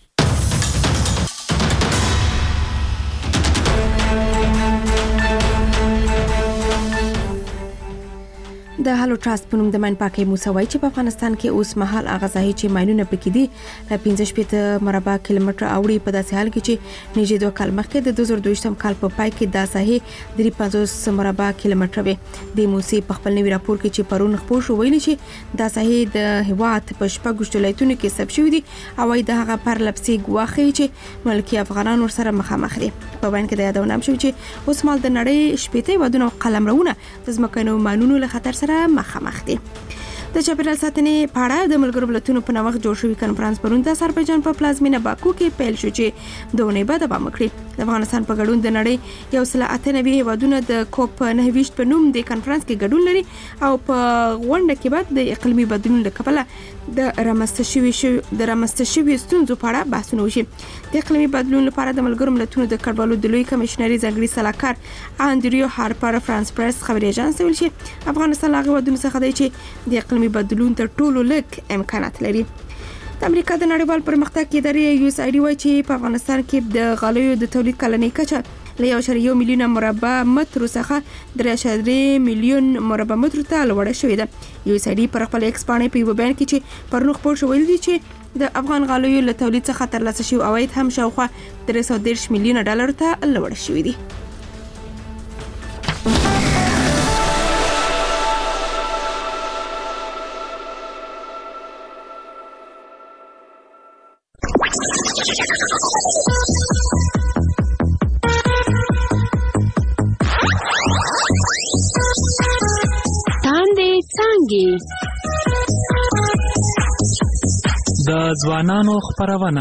د هالو ټراست په نوم د ماین پاکي موسوي چې په افغانستان کې اوس مهال اغازهي چې ماینونه پکې دي د پنځه شپږ مربع کیلومتر اوړي په داسې حال کې چې نږدې دوه کال مخکې د دوه زره دوه کال په پای کې د ساحې درې پنځوس مربع کیلومتر وي. د موسی په خپل نوي راپور کې چې پرون خبر شو ویلي چې د ساحې د هواد په شپږ ولایتونو کې ثبت شوی دي او د هغه پر لپسي ګواخي چې ملکی افغانان ورسره مخامخ دي. په بیان کې د یادونه شوی چې اوس مال د نړۍ شپېته ودونه قلمرونه د ځمکنو ماینونو له خطر سره مخامخ دي. د چاپیریال ساتنې په اړه د ملګرو ملتونو په نوښت جوړ شوی کنفرانس پرون د آذربایجان په پلازمینه باکو کې پیل شو چې دوه بعد به مکړي. د افغانستان په ګډون د نړۍ یو سل اته نوي هیوادونه د کوپ نه ویشت په نوم د کنفرانس کې ګډون لري او په غونډه کې بعد د اقلیمي بدلون لپاره د رامنځته شوی شو د رامنځته شوی ستونزو په اړه بحثونه وشي. د اقلیمي بدلون لپاره د ملګرو ملتونو د کډوالو د لوی کمشنري ځانګړي صلاحکار انډریو هارپر فرانس پریس خبري اژانس ویل چې افغانستان هغه ودونه څخه دی چې د اقلیمي بدلون تر ټولو لږ امکانات لري. د امریکا د نړیوال پرمختګ ادارې یو اس ای ډي وايي چې په افغانستان کې د غالیو د تولید کلنۍ کچه له یو شری یو میلیون مربع متر څخه درې شری میلیون مربع متر ته لوړه شوې ده. یو اس ای ډي پر خپل ایکس باندې په یو بیان کې چې پرنو خبر شو ویل دي چې د افغان غالیو له تولید څخه ترلاسه شوی عواید هم شاوخوا درې سوه دېرش میلیون ډالر ته لوړ شوی دي. د ځوانانو خبرونه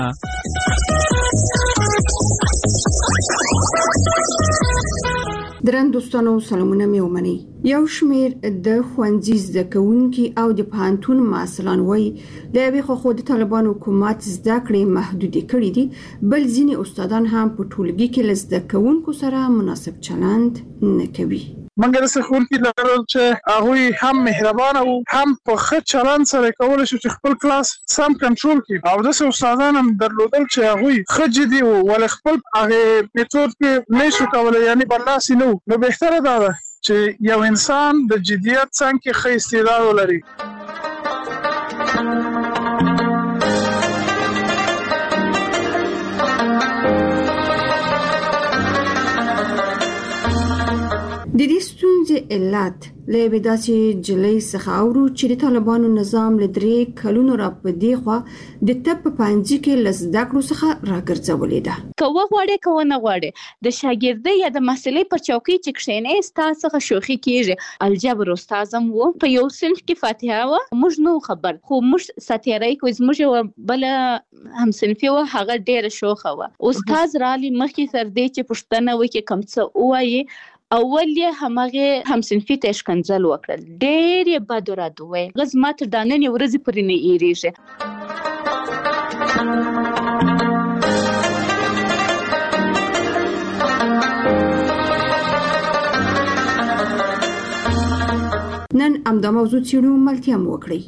درن دوستانو سلامونه مې ومني. یو شمیر د ښوونځي زده کوونکي او د پوهنتون مسؤلان وایي د یوې خوا د طالبان حکومت زده کړې محدود کړي دي، بل ځینې استادان هم په ټولګي کې له زده کوونکو سره مناسب چلند نه کوي. منګر سخون کې لرل چې هغه هم مهربان او هم په ښه چلند سره کول شي چې خپل کلاس سم کنټرول کړي او د استادان هم درلودل چې هغه ښه جدي او ول خپل هغه میتود کې نشو کولای، یعنی برلاسي نو نو بهتره ده چې یو انسان د جديت څنګه ښه استعداد ولري. د دې ستونزې علت له بداسې جلۍ څخه اورو چې د طالبانو نظام له درې کلونو را پدې خو د تپ پنځه کې لزده کړو څخه راګرځولې ده. کوه غواړي کوه نه غواړي د شاګردۍ یا د مسلې پر چوکۍ چې کښېنې ستاسو څخه شوخي کیږي. الجبر استادم وو په یو صنف کې فاتحه و موږ نو خبر خو موږ ساتیرای کوز موږ بل هم صنفي و هغه ډېر شوخه و. استاد رالي مخکې تر دې چې پښتنه وکي کم څه وایي اول یې همغه هم صنفي ته شکنځل وکړل، ډېر یې بد رد وویل. غز ما تر داننې ورځې پورې نه ایریږي. نن امدا موضوع څېړو ملتیا مو وکړئ.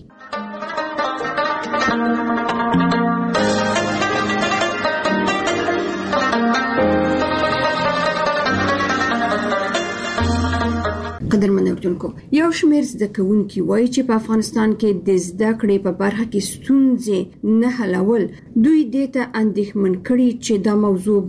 قدرمن اورېدونکو، یو شمېر زده کوونکي وایي چې په افغانستان کې د زده کړې په برخه کې ستونزې نه حلول دوی دې ته اندېښمن کړي چې دا موضوع به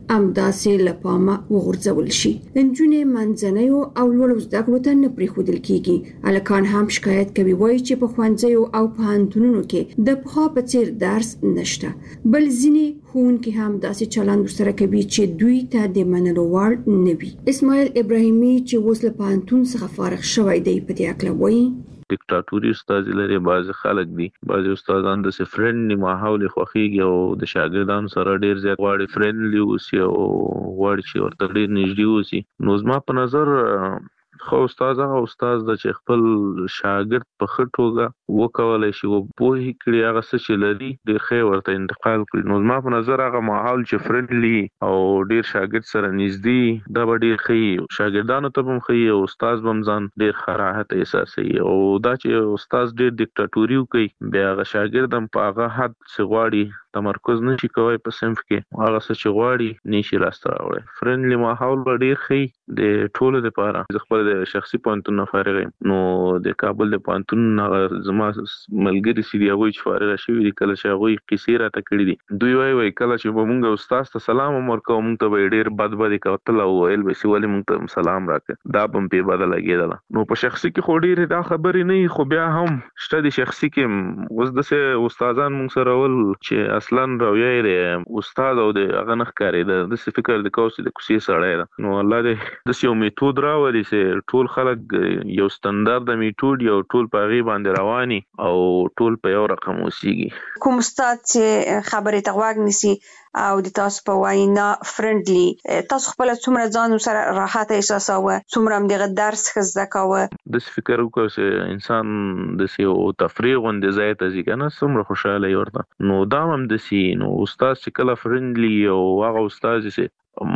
امداسې لپامه وغورځول شي. نجونې منځنیو او لوړو زده کړو ته نه پرېښودل کیږي. هلکان هم شکایت کوي وایي چې په ښوونځیو او پوهنتونونو کې د پخوا په څیر درس نشته، بل ځینې ښوونکي هم داسې چلند ورسره کوي چې دوی ته د منلو وړ نه وي. اسماعیل ابراهیمي چې اوس له پوهنتون څخه فارغ شوی دی په دې اړه وایي ډیکټاتوري استاد لري، بعض خلک دي، بعض استادان د فرندلی ماحول خوخيږي او د شاګردانو سره ډیر زیات غواړي فرندلی اوسي او غواړي چې ورته ډیر نږدې اوسي. نو زما په نظر خو استاد هغه استاد د چې خپل شاګرد په خټوګه وکولای شي او په هی کړي هغه څه چې لري د خیر ورته انتقال کړي. نو زما په نظر هغه ماحول چې فرندلی او ډیر شاګرد سره نږدې دا به ډیر ښه شاګردانو ته هم ښه او استاد هم ځان ډیر خراحت احساسوي. او دا چې استاد ډیر ډیکټاتوري کوي بیا هغه شاګرد هم په هغه حد څه غواړي تمرکز نشي کوي په صنف کې، هغه څه چې غواړي نشي راسته راوړي. فرندلی ماحول به ډیر ښه د ټولو لپاره. زه خپل د شخصي پوهنتون نه فارغ یم، نو د کابل د پوهنتون زما ملګري چې دی هغوی چې فارغ شوي دي کله چې هغوی کیسې راته کړي دي دوی وایي وایي کله چې به مونږ استاد ته سلام هم ورکوو مونږ ته به ډېر بد بدې کتل او ویل به چې ولې مونږ ته سلام راکړه، دا به هم پې بده لګېدله. نو په شخصي کې خو ډېرې دا خبرې نه وي، خو بیا هم شته د شخصي کې اوس داسې استادان مونږ سره ول چې اصلا رویه یې استاد او د هغه نه ښکارېده، داسې فکر د کوو چې د کوڅې سړی ده. نو الله دې داسې یو میتود راولي چې ټول خلک یو ستندرد میتود یو ټول په هغې باندې رواني او ټول په یو رقم اوسیږي. کوم استاد چې خبرې ته غوږ نیسي او د تاسو په وینا فرندلی، تاسو خپل څومره ځان سره راحت احساساوه، څومره هم دغه درس ښه زده کوه؟ داسې فکر وکړو چې انسان داسې یو تفریح غوندې ځای ته ځي که نه څومره خوشحاله یې ورته. نو دا هم داسې نو استاد چې کله فرندلی او هغه استاد چې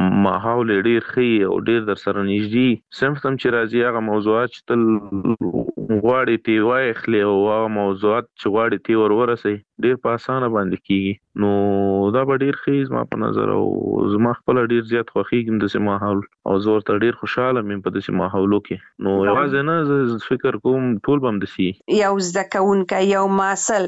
ماحول ډیر ښه او ډیر در سره نږدې صنف ته چې راځي هغه موضوعات چې تل غواړي تی واخلي او هغه موضوعات چې غواړي تی ور ورسوي ډیر په اسانه باندې کیږي. نو دا به ډیر ښه زما په نظر او زما خپله ډیر زیات خوښېږي داسې ماحول او زه ورته ډیر خوشحاله یم په داسې ماحولو کې. نو یوازې نه زه فکر کوم ټول به هم داسې یو زده کوونکی یو محصل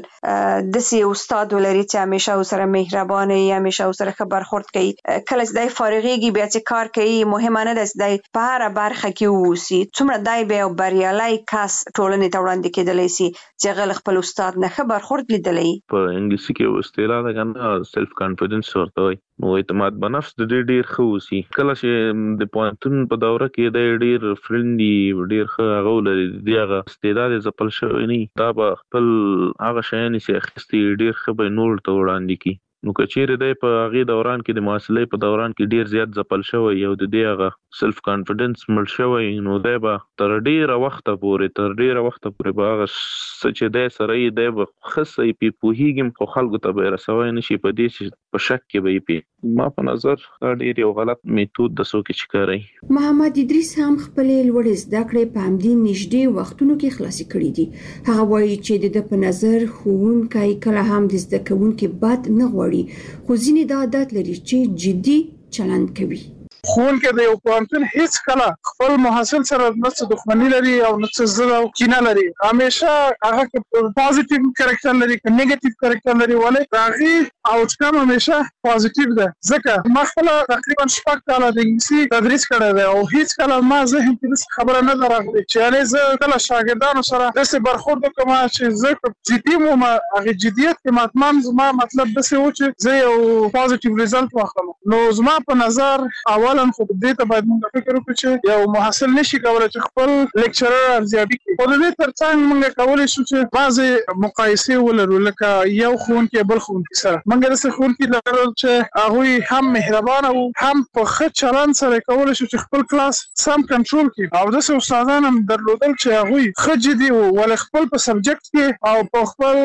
داسې استاد ولري چې همیشه ورسره مهربانه وي، همیشه ورسره ښه برخورد کوي، کله چې دی فارغېږي بیا چې کار کوي مهمه نه ده چې دی په هره برخه کې واوسي، څومره دی بیا یو بریالی کس ټولنې ته وړاندې کېدلی سي چې هغه له خپل استاد نه ښه برخورد لیدلی. په انګلیسي کې یو اصطلاح ده که نه سیلف کانفیډنس ورته وایي، نو اعتماد په نفس د دې ډېر ښه اوسي. کله چې د پوهنتون په دوره کې دی ډېر فرندي ډېر ښه هغه ولري د هغه استعداد یې ځپل شوی نه وي، دا به خپل هغه شیان چې اخیستي ډېر ښه به یې نورو ته وړاندې کړي. نو که چیرې دی په هغې دوران کې د محصلۍ په دوران کې ډېر زیات ځپل شوی او د دې هغه سیلف کانفیډنس مړ شوی، نو دی به تر ډېره وخته پورې تر ډېره وخته پورې به هغه څه چې دی سره یې دی به ښه څه یې پې پوهېږي خو خلکو ته به یې رسوی نه شي، په دې چې په شک کې به یې پې. ما په نظر دا ډېر یو غلط میتود د څوک چې کاروي. محمد ادریس هم خپلې لوړې زده کړې په همدې نږدې وختونو کې خلاصې کړي دي. هغه وایي چې د ده په نظر ښوونکی کله هم د زده کوونکي بد نه غواړي، خو ځینې دا عادت لري چې جدي چلند کوي. ښوونکی د یو پوهنتون هیڅ کله خپل محصل سره نه څه دښمني لري او نه څه زړه او کینه لري، همیشه هغه که پازیټیو کرکټر لري که نیګیټیو کرکټر لري ولې د هغې آوټکم همیشه پازیټیو ده. ځکه ما خپله تقریبا شپږ کاله د انګلیسي تدریس کړی دی او هیڅ کله ما ذهن کې داسې خبره نه ده راغلې چې یعنې زه کله شاګردانو سره داسې برخورد وکړم چې زه که جدي وم هغې جدیت کې ماتمام زما مطلب داسې و چې زه یو پازیټیو ریزلټ واخلم. نو زما په نظر اول خو دې ته باید موږ فکر وکړو چې یو محصل نشي کولی چې خپل لیکچرر ارزیابي کړي، خو د دې تر څنګ موږ کولی شو چې بعضې مقایسې ولرو لکه یو ښوونکی بل ښوونکي سره. موږ داسې ښوونکي لرل چې هغوی هم مهربانه وو، هم په ښه چلند سره یې کولی شو چې خپل کلاس سم کنټرول کړي، او داسې استادان هم درلودل چې هغوی ښه جدي وو ولې خپل په سبجیکټ کې او په خپل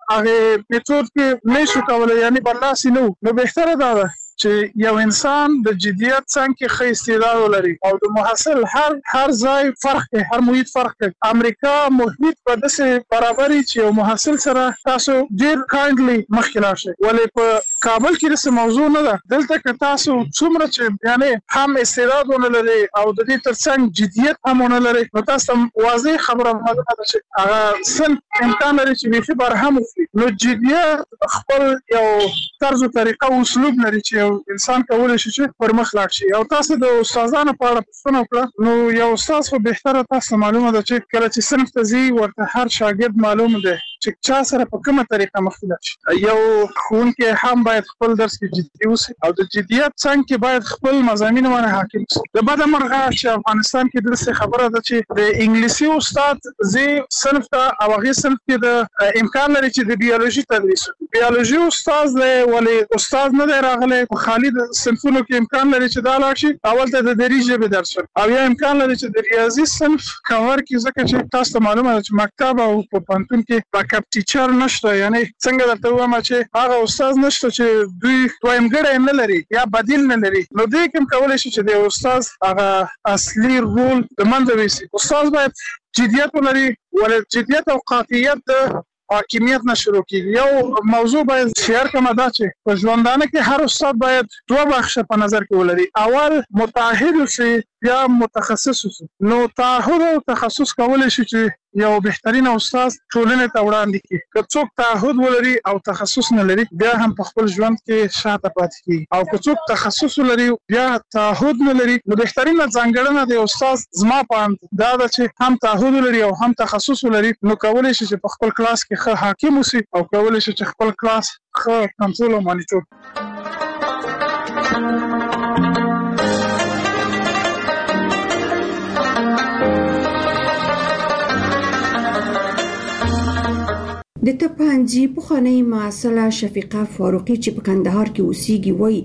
هغې میتود کې نه شو کولی، یعنې برلاسي نه وو. نو بهتره دا ده چې یو انسان د جدیت څنګ کې ښه استعداد ولري او د محصل هر هر ځای فرق کوي، هر محیط فرق کوي. امریکا محیط په داسې برابري چې یو محصل سره تاسو ډېر کایندلی مخکې لاړ شئ، ولې په کابل کې داسې موضوع نه ده. دلته که تاسو څومره چې یعنې هم استعداد ونه لري او د دې تر څنګ جدیت هم ونه لري، نو تاسو ته واضح خبره معلومه ده چې هغه صنف امکان لري چې بیخي برهم وکړي. نو جدیت خپل یو طرز و طریقه او اسلوب لري چې یو انسان کولی شي چې پر مخ لاړ شي. او تاسو د استادانو په اړه پوښتنه وکړه، نو یو استاد خو بهتره تاسو معلومه ده چې کله چې صنف ته ځي ورته هر شاګرد معلومه ده چې چا سره په کومه طریقه مخ لاړ شي. یو ښوونکی هم باید خپل درس کې جدي اوسي او د جدیت څنګ کې باید خپل مضامین باندې حاکم شي. د بده مرغه چې افغانستان کې داسې خبره ده چې د انګلیسي استاد زی صنف ته او هغه صنف کې د امکان لري چې د بیولوژي تدریس وکړي. بیولوژي استاد دی ولی استاد نه دی راغلی، خالي د صنفونو کې امکان لري چې دا لاړ شي اول ته د دري ژبې درس ورکړي، او یا امکان لري چې د ریاضي صنف کور کې، ځکه چې تاسو ته معلومه ده چې مکتب او په پوهنتون کې بیکاپ ټیچر نشته، یعنی څنګه درته وایم چې هغه استاد نشته چې دوی دویمګړی نه لري یا بدیل نه لري، نو دوی کوم کولی شي چې د استاد هغه اصلي رول د منځه ویسي. استاد باید جدیت ولري، ولې جدیت او قاطعیت د حاکمیت نه شروع کیږي. یو موضوع باید شعر کومه دا چې په ژوندانه کې هر استاد باید دوه بخشه په نظر کې ولري، اول متعهد اوسي یا متخصص اوسي. نو تعهد او تخصص کولی شي چې یو بهترین استاد ټولنې ته وړاندې کړي. که څوک تعهد ولري او تخصص نه لري بیا هم په خپل ژوند کې شاته پاتې کیږي، او که څوک تخصص ولري بیا تعهد نه لري، نو بهترینه ځانګړنه د استاد زما په اند دا ده چې هم تعهد ولري او هم تخصص ولري، نو کولی شي چې په خپل کلاس کې ښه حاکم اوسي او کولی شي چې خپل کلاس ښه کنټرول او مانیټور. د تپانځي پخوانی معاصله شفیقه فاروقي چې په کندهار کې اوسېږي وایي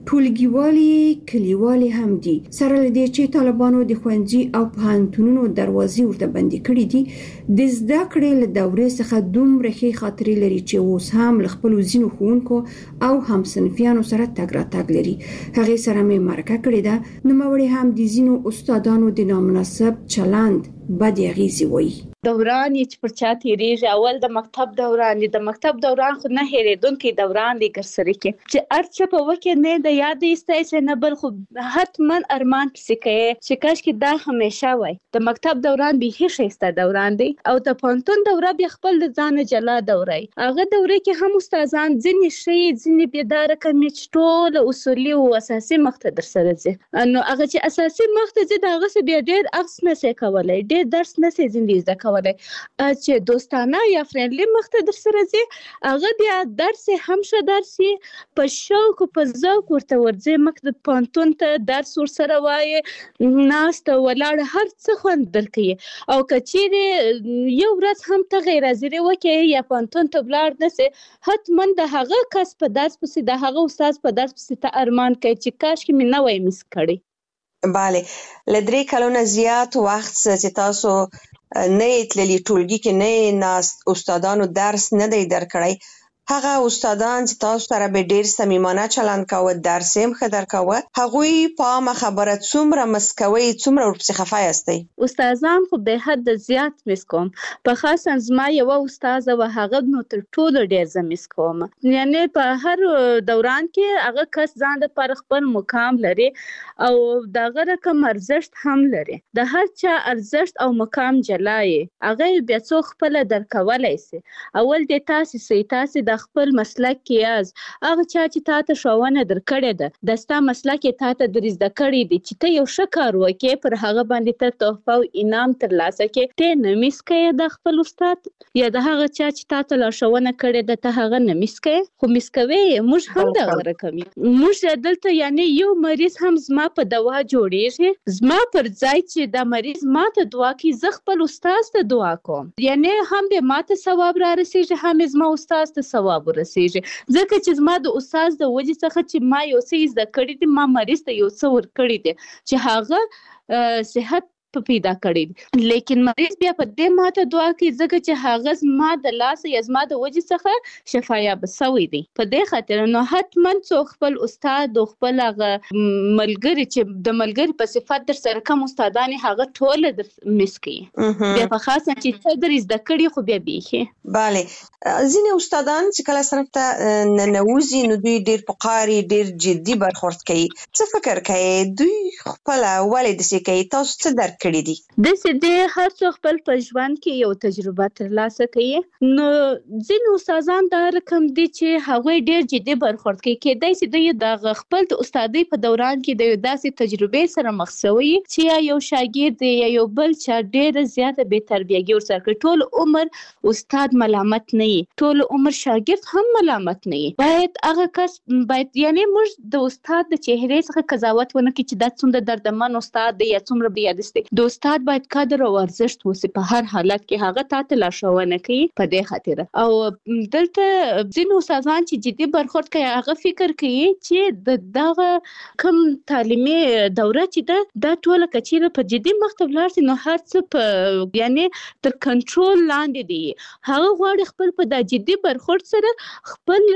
ټولګیوالي کلیوالي هم دي، سره له دې چې طالبانو د ښوونځي او پوهنتونونو دروازې ورته بندي کړې دي. د زده کړې له دورې څخه دومره ښې خاطرې لري چې اوس هم له خپلو ځینو ښوونکو او همصنفیانو سره تګ راتګ لري. هغې سره مې مرکه کړې ده. نوموړې هم د ځینو استادانو د نامناسب چلند بدې اغېزې وایي. دوران چې پر چا تیریږي، اول د مکتب دوران دی، د مکتب دوران خو نه هېرېدونکی دوران دی ګرسره کې چې ارچه په وکه نه د یاد ایسته چې نه بل خو حتما ارمان پسې کوي چې کاشکې دا همیشه وای. د مکتب دوران به هیڅ ښایسته دوران دی، او د پوهنتون دوره بیا خپل د ځانه جلا دوره ای. هغه دوره کې هم استادان ځینې ښې ځینې بېداره کمې چې ټول اصولي او اساسي مخته در سره ځي، نو هغه چې اساسي مخته ځي د هغه څه بیا ډېر عکس نسي کولی، ډېر درس نسي ځینې زده کولی. چې دوستانه یا فرندلي مخته در سره ځي هغه بیا درس هم ښه درس په شوق او په ذوق ورته ورځي. مکتب پوهنتون ته درس ورسره وایي، ناسته ولاړه هر څه خوند درکوي، او که چیرې یو ورځ هم ته غیر حاضري وکړې یا پوهنتون ته ولاړ نسې، حتما د هغه کس په درس پسې د هغه استاد په درس پسې ته ارمان کوي چې کاشکې مې نه وای مس کړی. بله، له درې کلونو زیات وخت چې تاسو نه تللی ټولګي کې نه ناست، استادانو درس نه دی درکړی، هغه استادان چې تاسو سره به ډیر صمیمانه چلند کاوه، درس هم ښه درکاوه، هغوی په عامه خبره څومره مسکوي، څومره ورپسې خفه یاستئ؟ استادان خو به حد زیات مس کوم، په خاصه زما یوه استاده و هغه نو تر ټولو ډیر زه مس کوم. یعنی په هر دوران کې هغه کس ځان لپاره خپل مقام لري او دغه رقم ارزښت هم لري. د هر چا ارزښت او مقام جلا یې، هغه بیا څو خپله درکولی سي. اول دې تاسې سئ، تاسې د خپل مسلک کې یاز، هغه چا چې تا ته ښوونه درکړې ده، د ستا مسلک یې تا ته در زده کړی دی چې ته یو ښه کار وکړې، پر هغه باندې ته تحفه او انعام ترلاسه کړې، ته نه میس کوې د خپل استاد، یا د هغه چا چې تا ته لارښوونه کړې ده ته هغه نه میس کوې، خو میس کوې. موږ هم دغه رقم یو، موږ دلته یعنی یو مریض هم زما په دوا جوړیږي، زما پر ځای چې دا مریض ما ته دعا کوي زه خپل استاد ته دعا کوم، یعنی هم به ما ته ثواب را رسیږي، هم زما استاد ته ثواب ورسیږي، ځکه چې زما د استاد د وجې څخه چې ما یو څه زده کړي دي، ما مریض ته یو څه ورکړي دي چې هغه صحت پیدا کړی، لیکن مریض بیا په دې ماته دعا کوي ځکه چې هغه زما د لاس یا زما د وجې څخه شفایاب سوی دی. په دې خاطر نو حتما څوک خپل استاد او خپل هغه ملګري چې د ملګري په صفت در سره کوم استادان هغه ټول در مس کوي، بیا په خاصه چې څه در زده کړي خو بیا بیخي. بله، ځینې استادان چې کله صنف ته ننوځي نو دوی ډېر په قاري ډېر جدي برخورد کوي. څه فکر کوي دوی خپله ولې داسې کوي؟ تاسو څه درک کړی دي؟ د سده هر څو خپل په ژوند کې یو تجربه ترلاسه کوي. نو ځینې استادان دا رقم دي چې هغوی ډېر جدي برخورد کوي. کېدای شي دوی د خپل د استادۍ په دوران کې د یو داسې تجربې سره مخ شوي چې یا یو شاګرد دی یا یو بل چا ډېره زیاته بې تربیګي ورسره کړې. ټول عمر استاد ملامت نه وي، ټول عمر شاګرد هم ملامت نه وي. باید هغه کس باید یعنی موږ د استاد د چهرې څخه قضاوت ونه کړو چې دا څومره دردمن استاد دی یا څومره بېعدالت دی. د استاد باید قدر او ارزښت وسي په هر حالت کې. هغه تا ته لارښوونه کوي په دې خاطر. او دلته ځینې استادان چې جدي برخورد کوي هغه فکر کوي چې د دغه کوم تعلیمي دوره چې ده دا ټوله که چیرې په جدي مخ ته ولاړ شي نو هر څه په یعنی تر کنټرول لاندې دي. هغه غواړي خپل په دا جدي برخورد سره خپل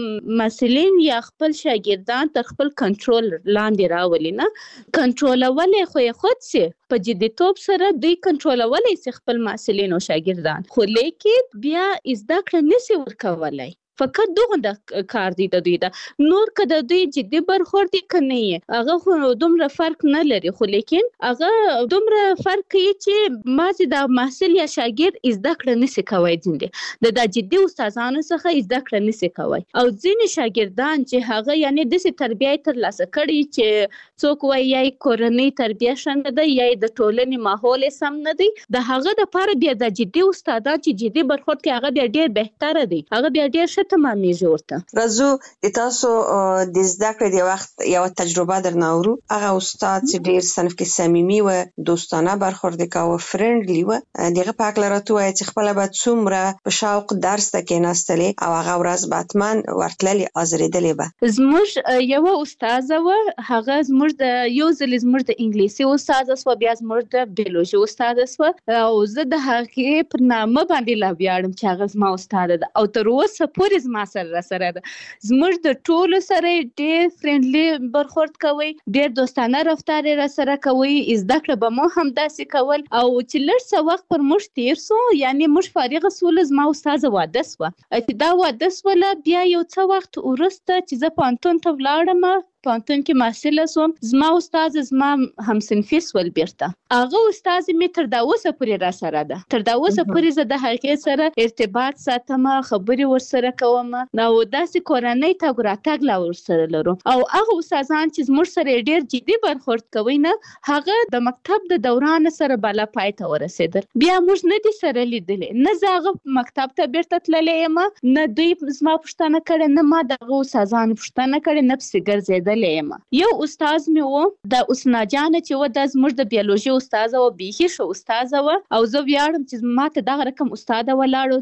مسؤلین یا خپل شاګردان تر خپل کنټرول لاندې راولي. نه کنټرولولی خو یې خود سي په جديتوب سره دوی کنټرولولی سي خپل مسؤلین او شاګردان، خو لیکن بیا زده کړه نشي ورکولی. فقط دغه د کار دی د دوی دا نور که د دوی جدي برخورد که نه یې هغه خو دومره فرق نه لري. خو لیکن هغه دومره فرق کوي چې مازې د محصل یا شاګرد زده کړه نشي کوی. ځینې د دا جدي استادانو څخه زده کړه نشي کوی. او ځینې شاګردان چې هغه یعنی داسې تربیه یې ترلاسه کړي چې څوک وایي یا یې کورنۍ تربیه ښه نه ده یا یې د ټولنې ماحول یې سم نه دی، د هغه دپاره بیا د جدي استادان چې جدي برخورد کوي هغه بیا ډېر بهتره دی. هغه بیا ډېر ښه تمامېږي ورته. راځو د تاسو د زده کړې د وخت یو تجربه درنه اورو. هغه استاد چې ډېر صنف کې صمیمي و، دوستانه برخورد کاوه، فرندلی و، دغه په هکله راته ووایه چې خپله به څومره په شوق درس ته کېناستلې او هغه ورځ به حتما ورتللې ازرېدلې به. زموږ یوه استاذه وه، هغه زموږ د یو ځل زموږ د انګلیسي استاذه سوه، بیا زموږ د بیولوژي استاده سوه او زه د هغې پر نامه باندې لا ویاړم چې هغه زما استاده ده او تر اوسه پورې زما سره راسره ده. زموږ د ټولو سره ډېر فرندلي برخورد کوي، ډېر دوستانه رفتار یې راسره کوي. زده کړه به مو همداسې کول. او چې لږ څه وخت پر موږ تېر سو یعنې موږ فارغه سوله، زما استاذه واده سوه. چې دا واده سوله بیا یو څه وخت وروسته چې زه پوهنتون ته ولاړم، پوهنتون کې محصله سوم، زما استاد زما همصنفي سول بیرته. هغه استاد مې تر دا اوسه پورې راسره ده. تر دا اوسه پورې زه د هغې سره ارتباط ساتم، خبرې ورسره کوم او داسې کورنۍ تګ راتګ لا ورسره لرو. او هغه استادان چې زموږ سره ډېر جدي برخورد کوي نه، هغه د مکتب د دوران سره بالا پای ته ورسېدل. بیا موږ نه دي سره لیدلي، نه زه هغه مکتب ته بیرته تللی یم، نه دوی زما پوښتنه کړې، نه ما د هغه استادانو پوښتنه کړې، نه پسې ګرځېدل. یو استاد مې و د اسنا جانه چې و د زموږ د بیولوژي استاده و، بیخي ښه استاده و او زه ویاړم چې ما ته دغه رقم استاده ولاړو.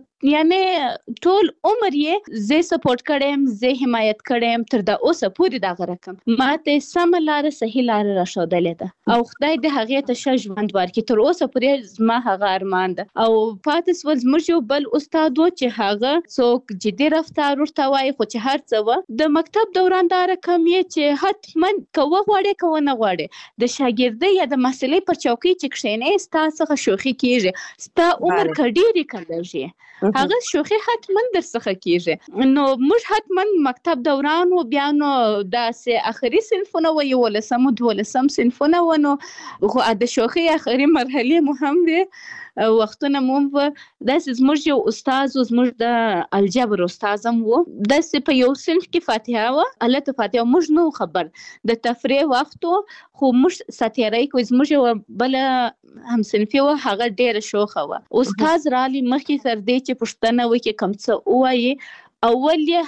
یعنې ټول عمر یې زه سپورټ کړی یم، زه حمایت کړی یم، تر دا اوسه پورې دغه رقم ما ته سمه لاره صحیح لاره راښودلې ده او خدای دې هغې ته ښه ژوند ورکړي. تر اوسه پورې زما هغه ارمان ده. او پاتې سول زموږ یو بل استاد و چې هغه څوک جدي رفتار ورته وایي، خو چې هر څه و د مکتب دوران دا رقم یې چې حتما که وغواړې که ونه غواړې د شاګردۍ یا د محصلۍ پر چوکۍ چې کښېنې ستا څخه شوخي کېږي، ستا عمر که ډېرې که لږ یې هغه شوخي حتما در څخه کېږي. نو موږ حتما مکتب دوران و، بیا نو داسې اخري صنفونه و، یولسم و دولسم صنفونه و، نو خو د شوخي اخري مرحلې مو هم وې وختونه مو هم و. داسې زموږ یو استاد و، زموږ د الجبر استاد هم و، داسې په یو صنف کې فاتحه وه، هلته فاتحه موږ نه خبر د تفریح وخت و، خو موږ ساتیرۍ کوي. زموږ یوه بله همصنفي وه، هغه ډېره شوخه وه. استاد رالی مخکې تر دې چې پوښتنه وکړي کوم څه ووایي، اول یې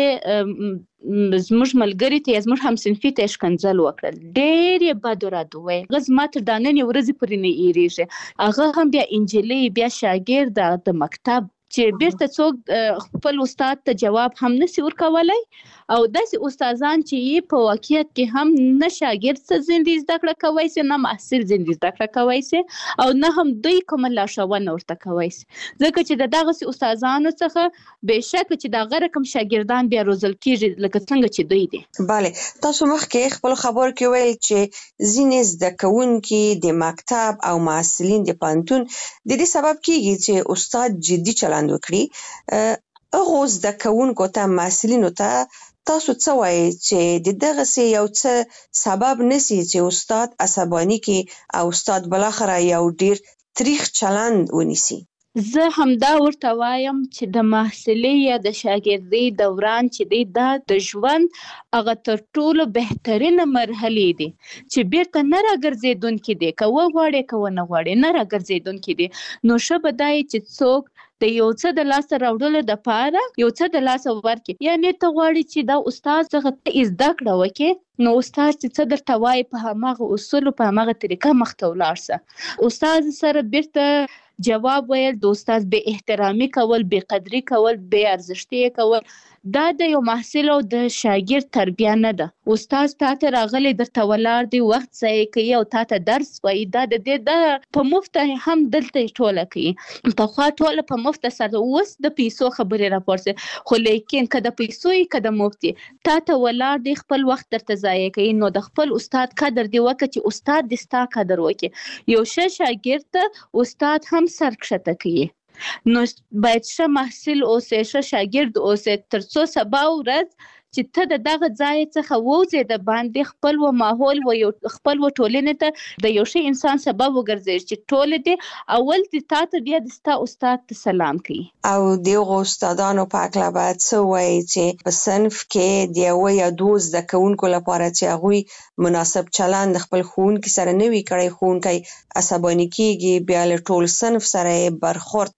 همغې زموږ ملګري ته یا زموږ همصنفي ته یې ښکنځل وکړل، ډېر یې بد و رد وویل. هغه زما تر دا ننې ورځې پورې نه هېرېږي. هغه هم بیا انجلۍ، بیا شاګرده د مکتب چې بیرته څوک خپل استاد ته جواب هم نشي ورکولی. او داسې استادان چې یې په واقعیت کې هم نه شاګرد څه زندې زده کړه کوی سي، نه محصل زندې زده کړه کوی سي، او نه هم دوی کومه لارښوونه ورته کوی سي. ځکه چې د دغسې استادانو څخه بېشکه چې د هغه رقم شاګردان بیا روزل کېږي لکه څنګه چې دوی دي. بله، تاسو مخکې خپلو خبرو کې ویل چې ځینې زده کوونکي د مکتب او محصلین د پوهنتون د دې سبب کېږي چې استاد جدي چلند وکړي. هغو زده کوونکو ته، محصلینو ته تاسو څه وایي چې د دغه سي یو څه سبب نسی چې استاد عصبانی کې او استاد بالاخره یو ډیر تاریخ چلند ونیسي؟ زه همدا ورته وایم چې د محصلۍ یا د شاګردۍ دوران چې دی دا د ژوند هغه تر ټولو بهترینه مرحلې دي چې بیرته نه راګرځېدونکي دي، که وغواړې که ونه غواړې نه راګرځېدونکي دي. نو ښه به دا چې څوک د یو څه د لاسه راوړلو دپاره یو څه د لاسه ورکړي. یعنې ته غواړې چې دا استاد څخه ته زده کړه وکړې، نو استاد چې څه درته وایي په هماغه اصولو په هماغه طریقه مخته ولاړ شه. استاد سره بیرته جواب ویل د استاد بې احترامي کول، بې قدري کول، بې ارزښتي کول، دا د یو محصل او د شاګرد تربیه نه ده. استاد تا ته راغلی درته ولاړ دی، وخت ضایع کوي او تا ته درس وایي، دا د دې د په مفته هم دلته ټوله کوي. پخوا ټوله په مفته سره، اوس د پیسو خبرې راپورځي، خو لیکن که د پیسو یې که د مفتي تا ته ولاړ دی خپل وخت درته ضایع کوي، نو د خپل استاد قدر دی وکړه چې استاد دې ستا قدر وکړي. یو ښه شاګرد ته استاد هم سر کښته کوي. نو باید ښه محصل اوسې، ښه شاګرد اوسې، تر څو سبا ورځ چې ته د دغه ځای څخه ووځې د باندې خپل و ماحول و یو خپل و ټولنې ته د یو ښه انسان سبب وګرځې چې ټول دې اول دې تا ته بیا د ستا استاد ته سلام کوي. او د هغو استادانو په هکله باید څه وایي چې په صنف کې د یوه یا دوو زده کوونکو لپاره چې هغوی مناسب چلند د خپل ښوونکي سره نه وي کړی، ښوونکی عصباني کېږي، بیا له ټول صنف سره یې برخورد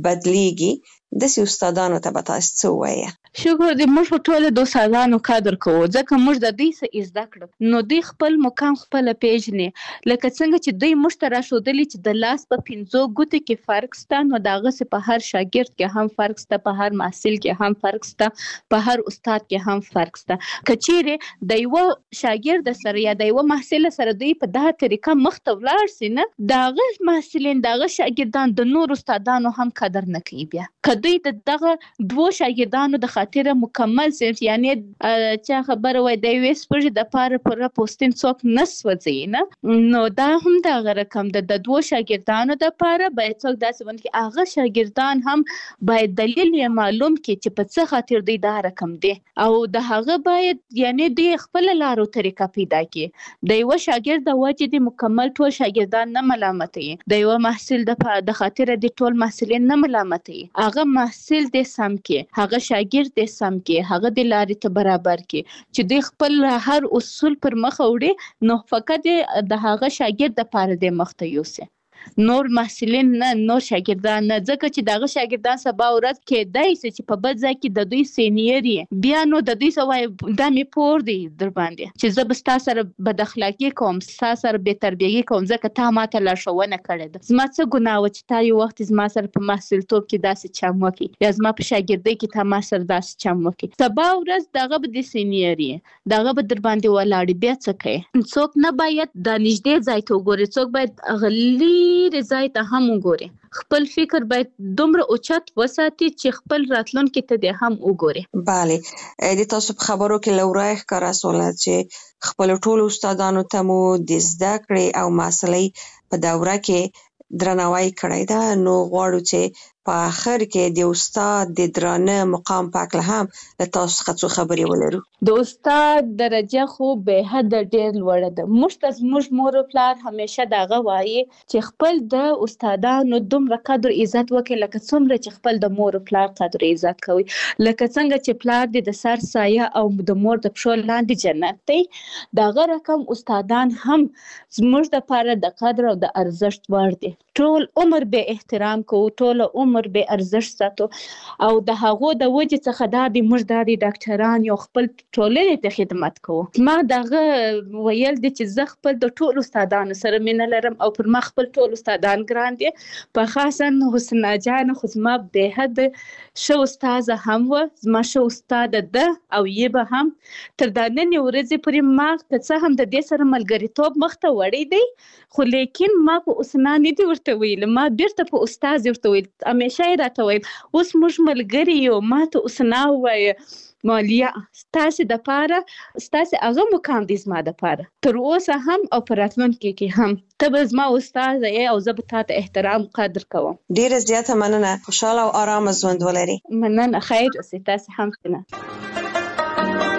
بدلیږي، داسې استادانو ته به تاسو څه وایي؟ شکر دې موږ ټول د استادانو قدر کوو، ځکه موږ د دوی څه زده کړو، نو دوی خپل مقام خپله پیژني. لکه څنګه چې دوی موږ ته راښودلي چې د لاس په پنځو ګوتو کې فرق شته، نو د هغسې په هر شاګرد کې هم فرق شته، په هر محصل کې هم فرق شته، په هر استاد کې هم فرق شته. که چیرې د یوه شاګرد سره یا د یوه محصل سره دوی په دغه طریقه مخته ولاړ سي، نه د هغه محصلین د هغه شاګردان د نورو استادانو هم قدر نه کوي. بیا که دوی د دغه دوو شاګردانو د خاطره مکمل صنف، یعنې چا خبره وایي د یوې سپږې دپاره پوره پوستین څوک نه سوځوي، نه نو دا هم د هغه رقم ده. د دوو شاګردانو دپاره باید څوک داسې ونه کړي، هغه شاګردان هم باید دلیل یې معلوم کړي چې په څه خاطر دوی دا رقم دی، او د هغه باید یعنې دوی خپله لار او طریقه پیدا کړي. د یوه شاګرد د وجې د مکمل ټول شاګردان نه ملامتوي، د یوه محصل د خاطره د ټول محصلین نه ملامتوي. هغه محصل دې سم کړي، هغه شاګرد دې سم کړي، هغه د لارې ته برابر کړي چې دوی خپل هر اصول پر مخ وړي، نو فقط د هغه شاګرد دپاره دې مخته یوسي، نور محصلین نه، نور شاګردان نه. ځکه چې دغه شاګردان سبا ورځ کېدای شي چې په بل ځای کې د دوی سینیر یې، بیا نو د دوی څه وایي دا مې پور دی در باندې چې زه به ستا سره بد اخلاقي کوم، ستا سره بې تربیهي کوم، ځکه تا ما ته لارښوونه کړې ده. زما څه ګناه وه چې تا یو وخت زما سره په محصلتوب کې داسې چم وکړي، یا زما په شاګردۍ کې تا ما سره داسې چم وکړي. سبا ورځ دغه به د سینیر یې، دغه به در باندې ولاړې، بیا څه کوي؟ څوک نه باید د نږدې ځای ته وګوري، څوک باید هغه لرې ځای ته هم وګوري. خپل فکر باید دومره اوچت وساتي چې خپل راتلونکي ته دې هم وګوري. بله، د تاسو په خبرو کې له ورایه ښکاره شوله چې خپلو ټولو استادانو ته مو د زده کړې او محصلۍ په دوره کې درناوی کړی ده، نو غواړو چې په آخر کې د استاد د درانه مقام په هکله هم له تاسو څخه څو خبرې ولرو. د استاد درجه خو به حده ډېر لوړه ده. موږ ته زموږ مور او پلار همیشه دغه وایي چې خپل د استادانو دومره قدر عزت وکړئ لکه څومره چې خپل د مور او پلار قدر عزت کوئ. لکه څنګه چې پلار دې د سر سایه او د مور د پښو لاندې جنت دی، دغه رقم استادان هم زموږ دپاره د قدر او د ارزښت وړ دي. ټول عمر به احترام کوو، ټول عمر به ارزښت ساتو، او د هغو د وجې څخه دا دی موږ دا دی ډاکټران یو خپل ټولنې ته خدمت کوو. ما دغه ویل دي چې زه خپل د ټولو استادانو سره مینه لرم او پر ما خپل ټول استادان ګران دي. په خاصا حسنا جان خو زما بې حد ښه استاده هم وه، زما ښه استاده ده او یې به هم تر دا نننۍ ورځې پورې ما که څه هم د دې سره ملګریتوب مخته وړی دی، خو لیکن ما په حسنا نه دي ورته ویل، ما بیرته په استاد ورته ویل، همیشه یې راته ویل اوس موږ ملګري یو، ما ته حسنا ووایه مالیا ستاسې دپاره ستاسې هغه مقام دی زما دپاره تر اوسه هم او په راتلونکي کې هم. ته به زما استاده یې او زه به تا ته احترام قدر کوم. ډېره زیاته مننه، خوشحاله او ارامه ژوند ولري. مننه، خیر اوسئ، تاسې هم ښه.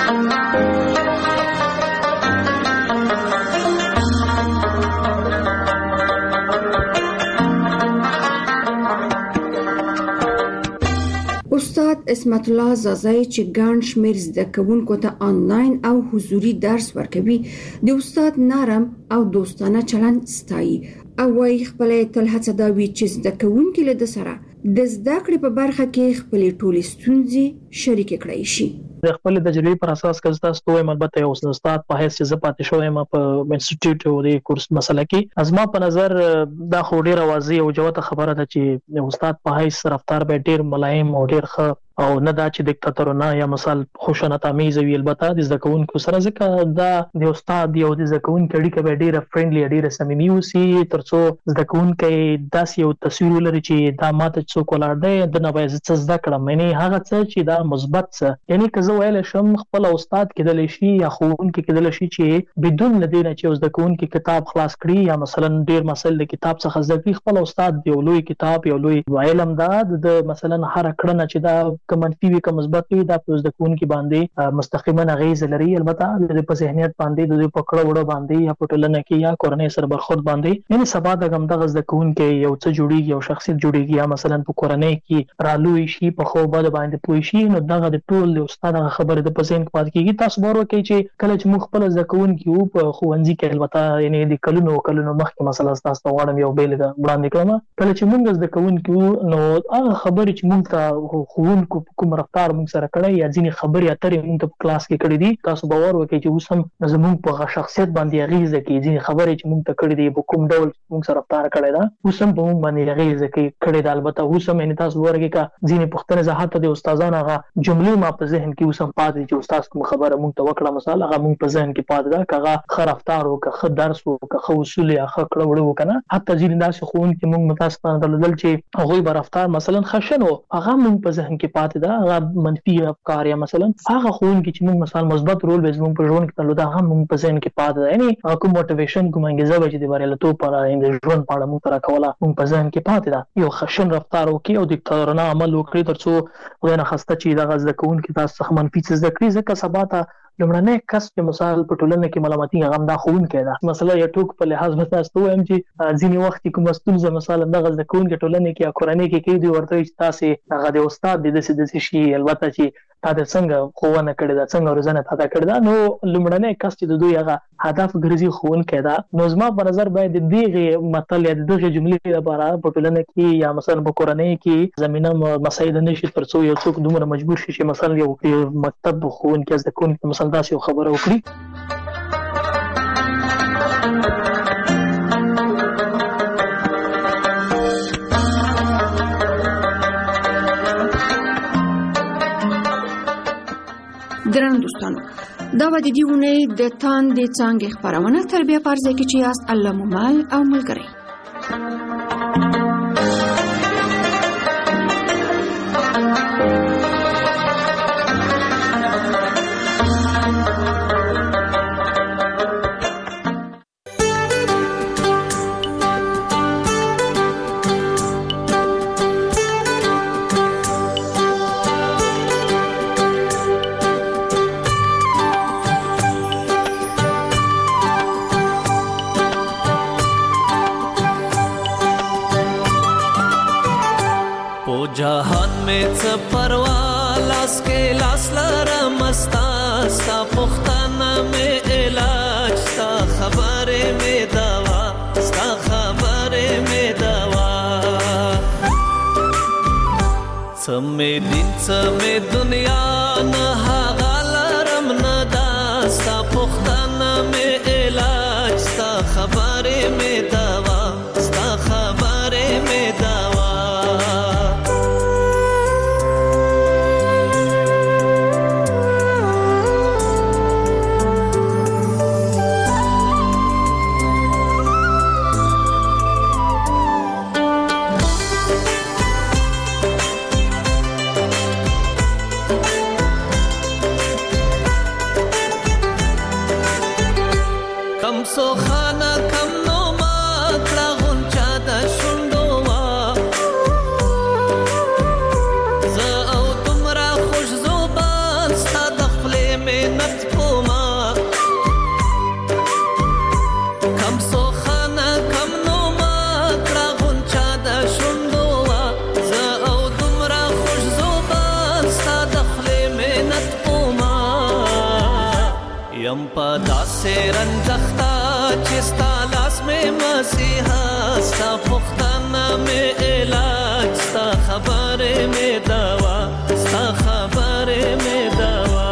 استاد اسمت الله زازای چې ګڼ شمېر زده کوونکو ته آنلاین او حضوري درس ورکوي د استاد نرم او دوستانه چلند ستایي او وايي خپل تل هڅه دا وي چې زده کوونکي له سره د زده کړې په برخه کې خپل ټولې ستونزې شریک کړي شي. د خپل تجربې پر اساس که تاسو ته البته یو استاد په حیث چې پاتې شوم په انسټیټیوټ او د کورس مسله کې ازما په نظر دا خو ډیره واضح او جوته خبره ده چې استاد په حیث رفتار به ډیر ملایم او ډیر ښه او نه دا چې دیکتاتورونه یا مثال خوشنه تمیز وی البته د زده کوونکو سره ځکه دا د استاد یو د زده کوونکو اړیکه به ډیره فرندلی ډیره صمیمي وسی ترڅو زده کوونکو داس یو تصویر ولري چې دا ماته څوک ولاړ دی د نه باید څه زده کړم یعنی هغه څه چې دا مثبت څه یعنی که زه ویل شم خپل استاد کېدل شي یا ښوونکی کېدل شي چې بدون لدینه چې زده کوونکو کتاب خلاص کړي یا مثلا ډیر مسل د کتاب څخه زده کړي خپل استاد یو لوی کتاب یو لوی علم دا د مثلا هر کړنه چې دا که منفي وي که مثبت وي دا په زده کوونکي باندې مستقیما اغیز لري البته د په ذهنیت باندې د په کړه وړه باندې یا په ټولنه کې یا کورنۍ سره برخورد باندې یعنی سبا د غم دغه زده کوونکي یو څه جوړیږي یو شخصیت جوړیږي یا مثلا په کورنۍ کې رالوي شي په خو بد باندې پوي شي نو دغه د ټول استاد خبره د پسین کې پات کیږي تاسو ورو کې چې کله چې مخ خپل زده کوونکي او په خوندې کې البته یعنی د کلونو کلونو مخکې مثلا تاسو غواړم یو بیل وړاندې کړم کله چې موږ زده کوونکي نو هغه خبرې چې موږ ته خوونکو کوم رفتار موږ سره کړی یا ځینې خبرې اترې موږ ته په کلاس کې کړې دي تاسو باور وکړئ چې اوس هم زموږ په شخصیت باندې اغیزه کوي ځینې خبرې چې موږ ته کړې دي په کوم ډول موږ سره رفتار کړی دا اوس هم په موږ باندې اغیزه کوي کړې ده البته اوس هم یعنې تاسو ورګه کا ځینې پوښتنې زه حتی د استادانو هغه جملې ما په ذهن کې اوس هم پاتې چې استاد کوم خبره موږ ته وکړه مثلا هغه موږ په ذهن کې پاتې ده که هغه ښه رفتار وکړه ښه درس وکړه ښه اصول یا ښه کړه وړه وکړه حتی ځینې داسې ښوونکي موږ متاسفانه درلودل چې هغوی به رفتار مثلا خشن و هغه موږ په ذهن کې پاتې ده هغه منفي افکار یا مثلا هغه ښوونکي چې موږ مثلا مثبت رول به زموږ په ژوند کې درلوده هغه موږ په ذهن کې پاتې ده یعنې کوم موټیویشن کوم انګیزه به چې د بریالیتوب په اړه د ژوند په اړه موږ ته راکوله موږ په ذهن کې پاتې ده یو خشن رفتار وکړي او دیکتاتورانه عمل وکړي ترڅو خدای نخواسته چې دغه زده کوونکي تاسو څخه منفي څه زده کړي ځکه سبا ته لومړنی کس چې مثال په ټولنه کې ملامتي هغه هم دا ښوونکی ده مثلا یو ټوک په لحاظ به تاسو ته وایم چې ځینې وخت کې کومه ستونزه مثلا دغه زده کوونکي ټولنې کې یا کورنۍ کې کوي دوی ورته چې تاسې هغه د استاد د داسې داسې شي البته چې تا د څنګه ښوونه کړې ده څنګه روزنه تا ته کړې ده نو لومړنی کس چې د دوی هغه هدف ګرځي ښوونکی ده نو زما په نظر باید د دغې متل یا د دغې جملې لپاره په ټولنه کې یا مثلا په کورنۍ کې زمینه مساعده نه شي ترڅو یو څوک دومره مجبور شي چې مثلا یو مکتب ښوونکی زده کوونکی مثلا داسې یو خبره وکړي درنو دوستانو دا و د دې اونۍ د تاندې څانګې خپرونه تربیه په ارزه کې چې یاست الله مو مل او ملګری जहान में च परवा लास के लास लरम अस्ता सा पुख्ताना में इलाज सा खबरे में दवा सा खबरे में दवा समे दिन समे दुनिया न हागा लरम न दा सा पुख्ताना में इलाज सा खबरे में दवा सा खबरे में दवा सो खाना कम नो मात्रा गुंचा दा शुंडोवा ज़ औ तुमरा खुश ज़ुबान सा दखले में یم په داسې رنځختا چې ستا لاس مې مسیحا ستا پوښتنه مې علاج ستا خبرې مې دوا ستا خبرې مې دوا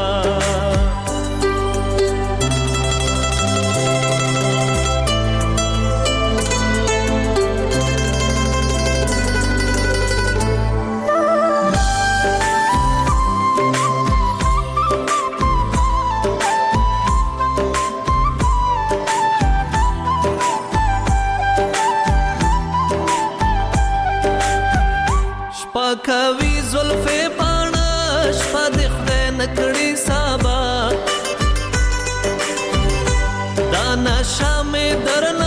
کوي زلفې پاڼه شپه د خدای نکړي سابا دا نشه مې درن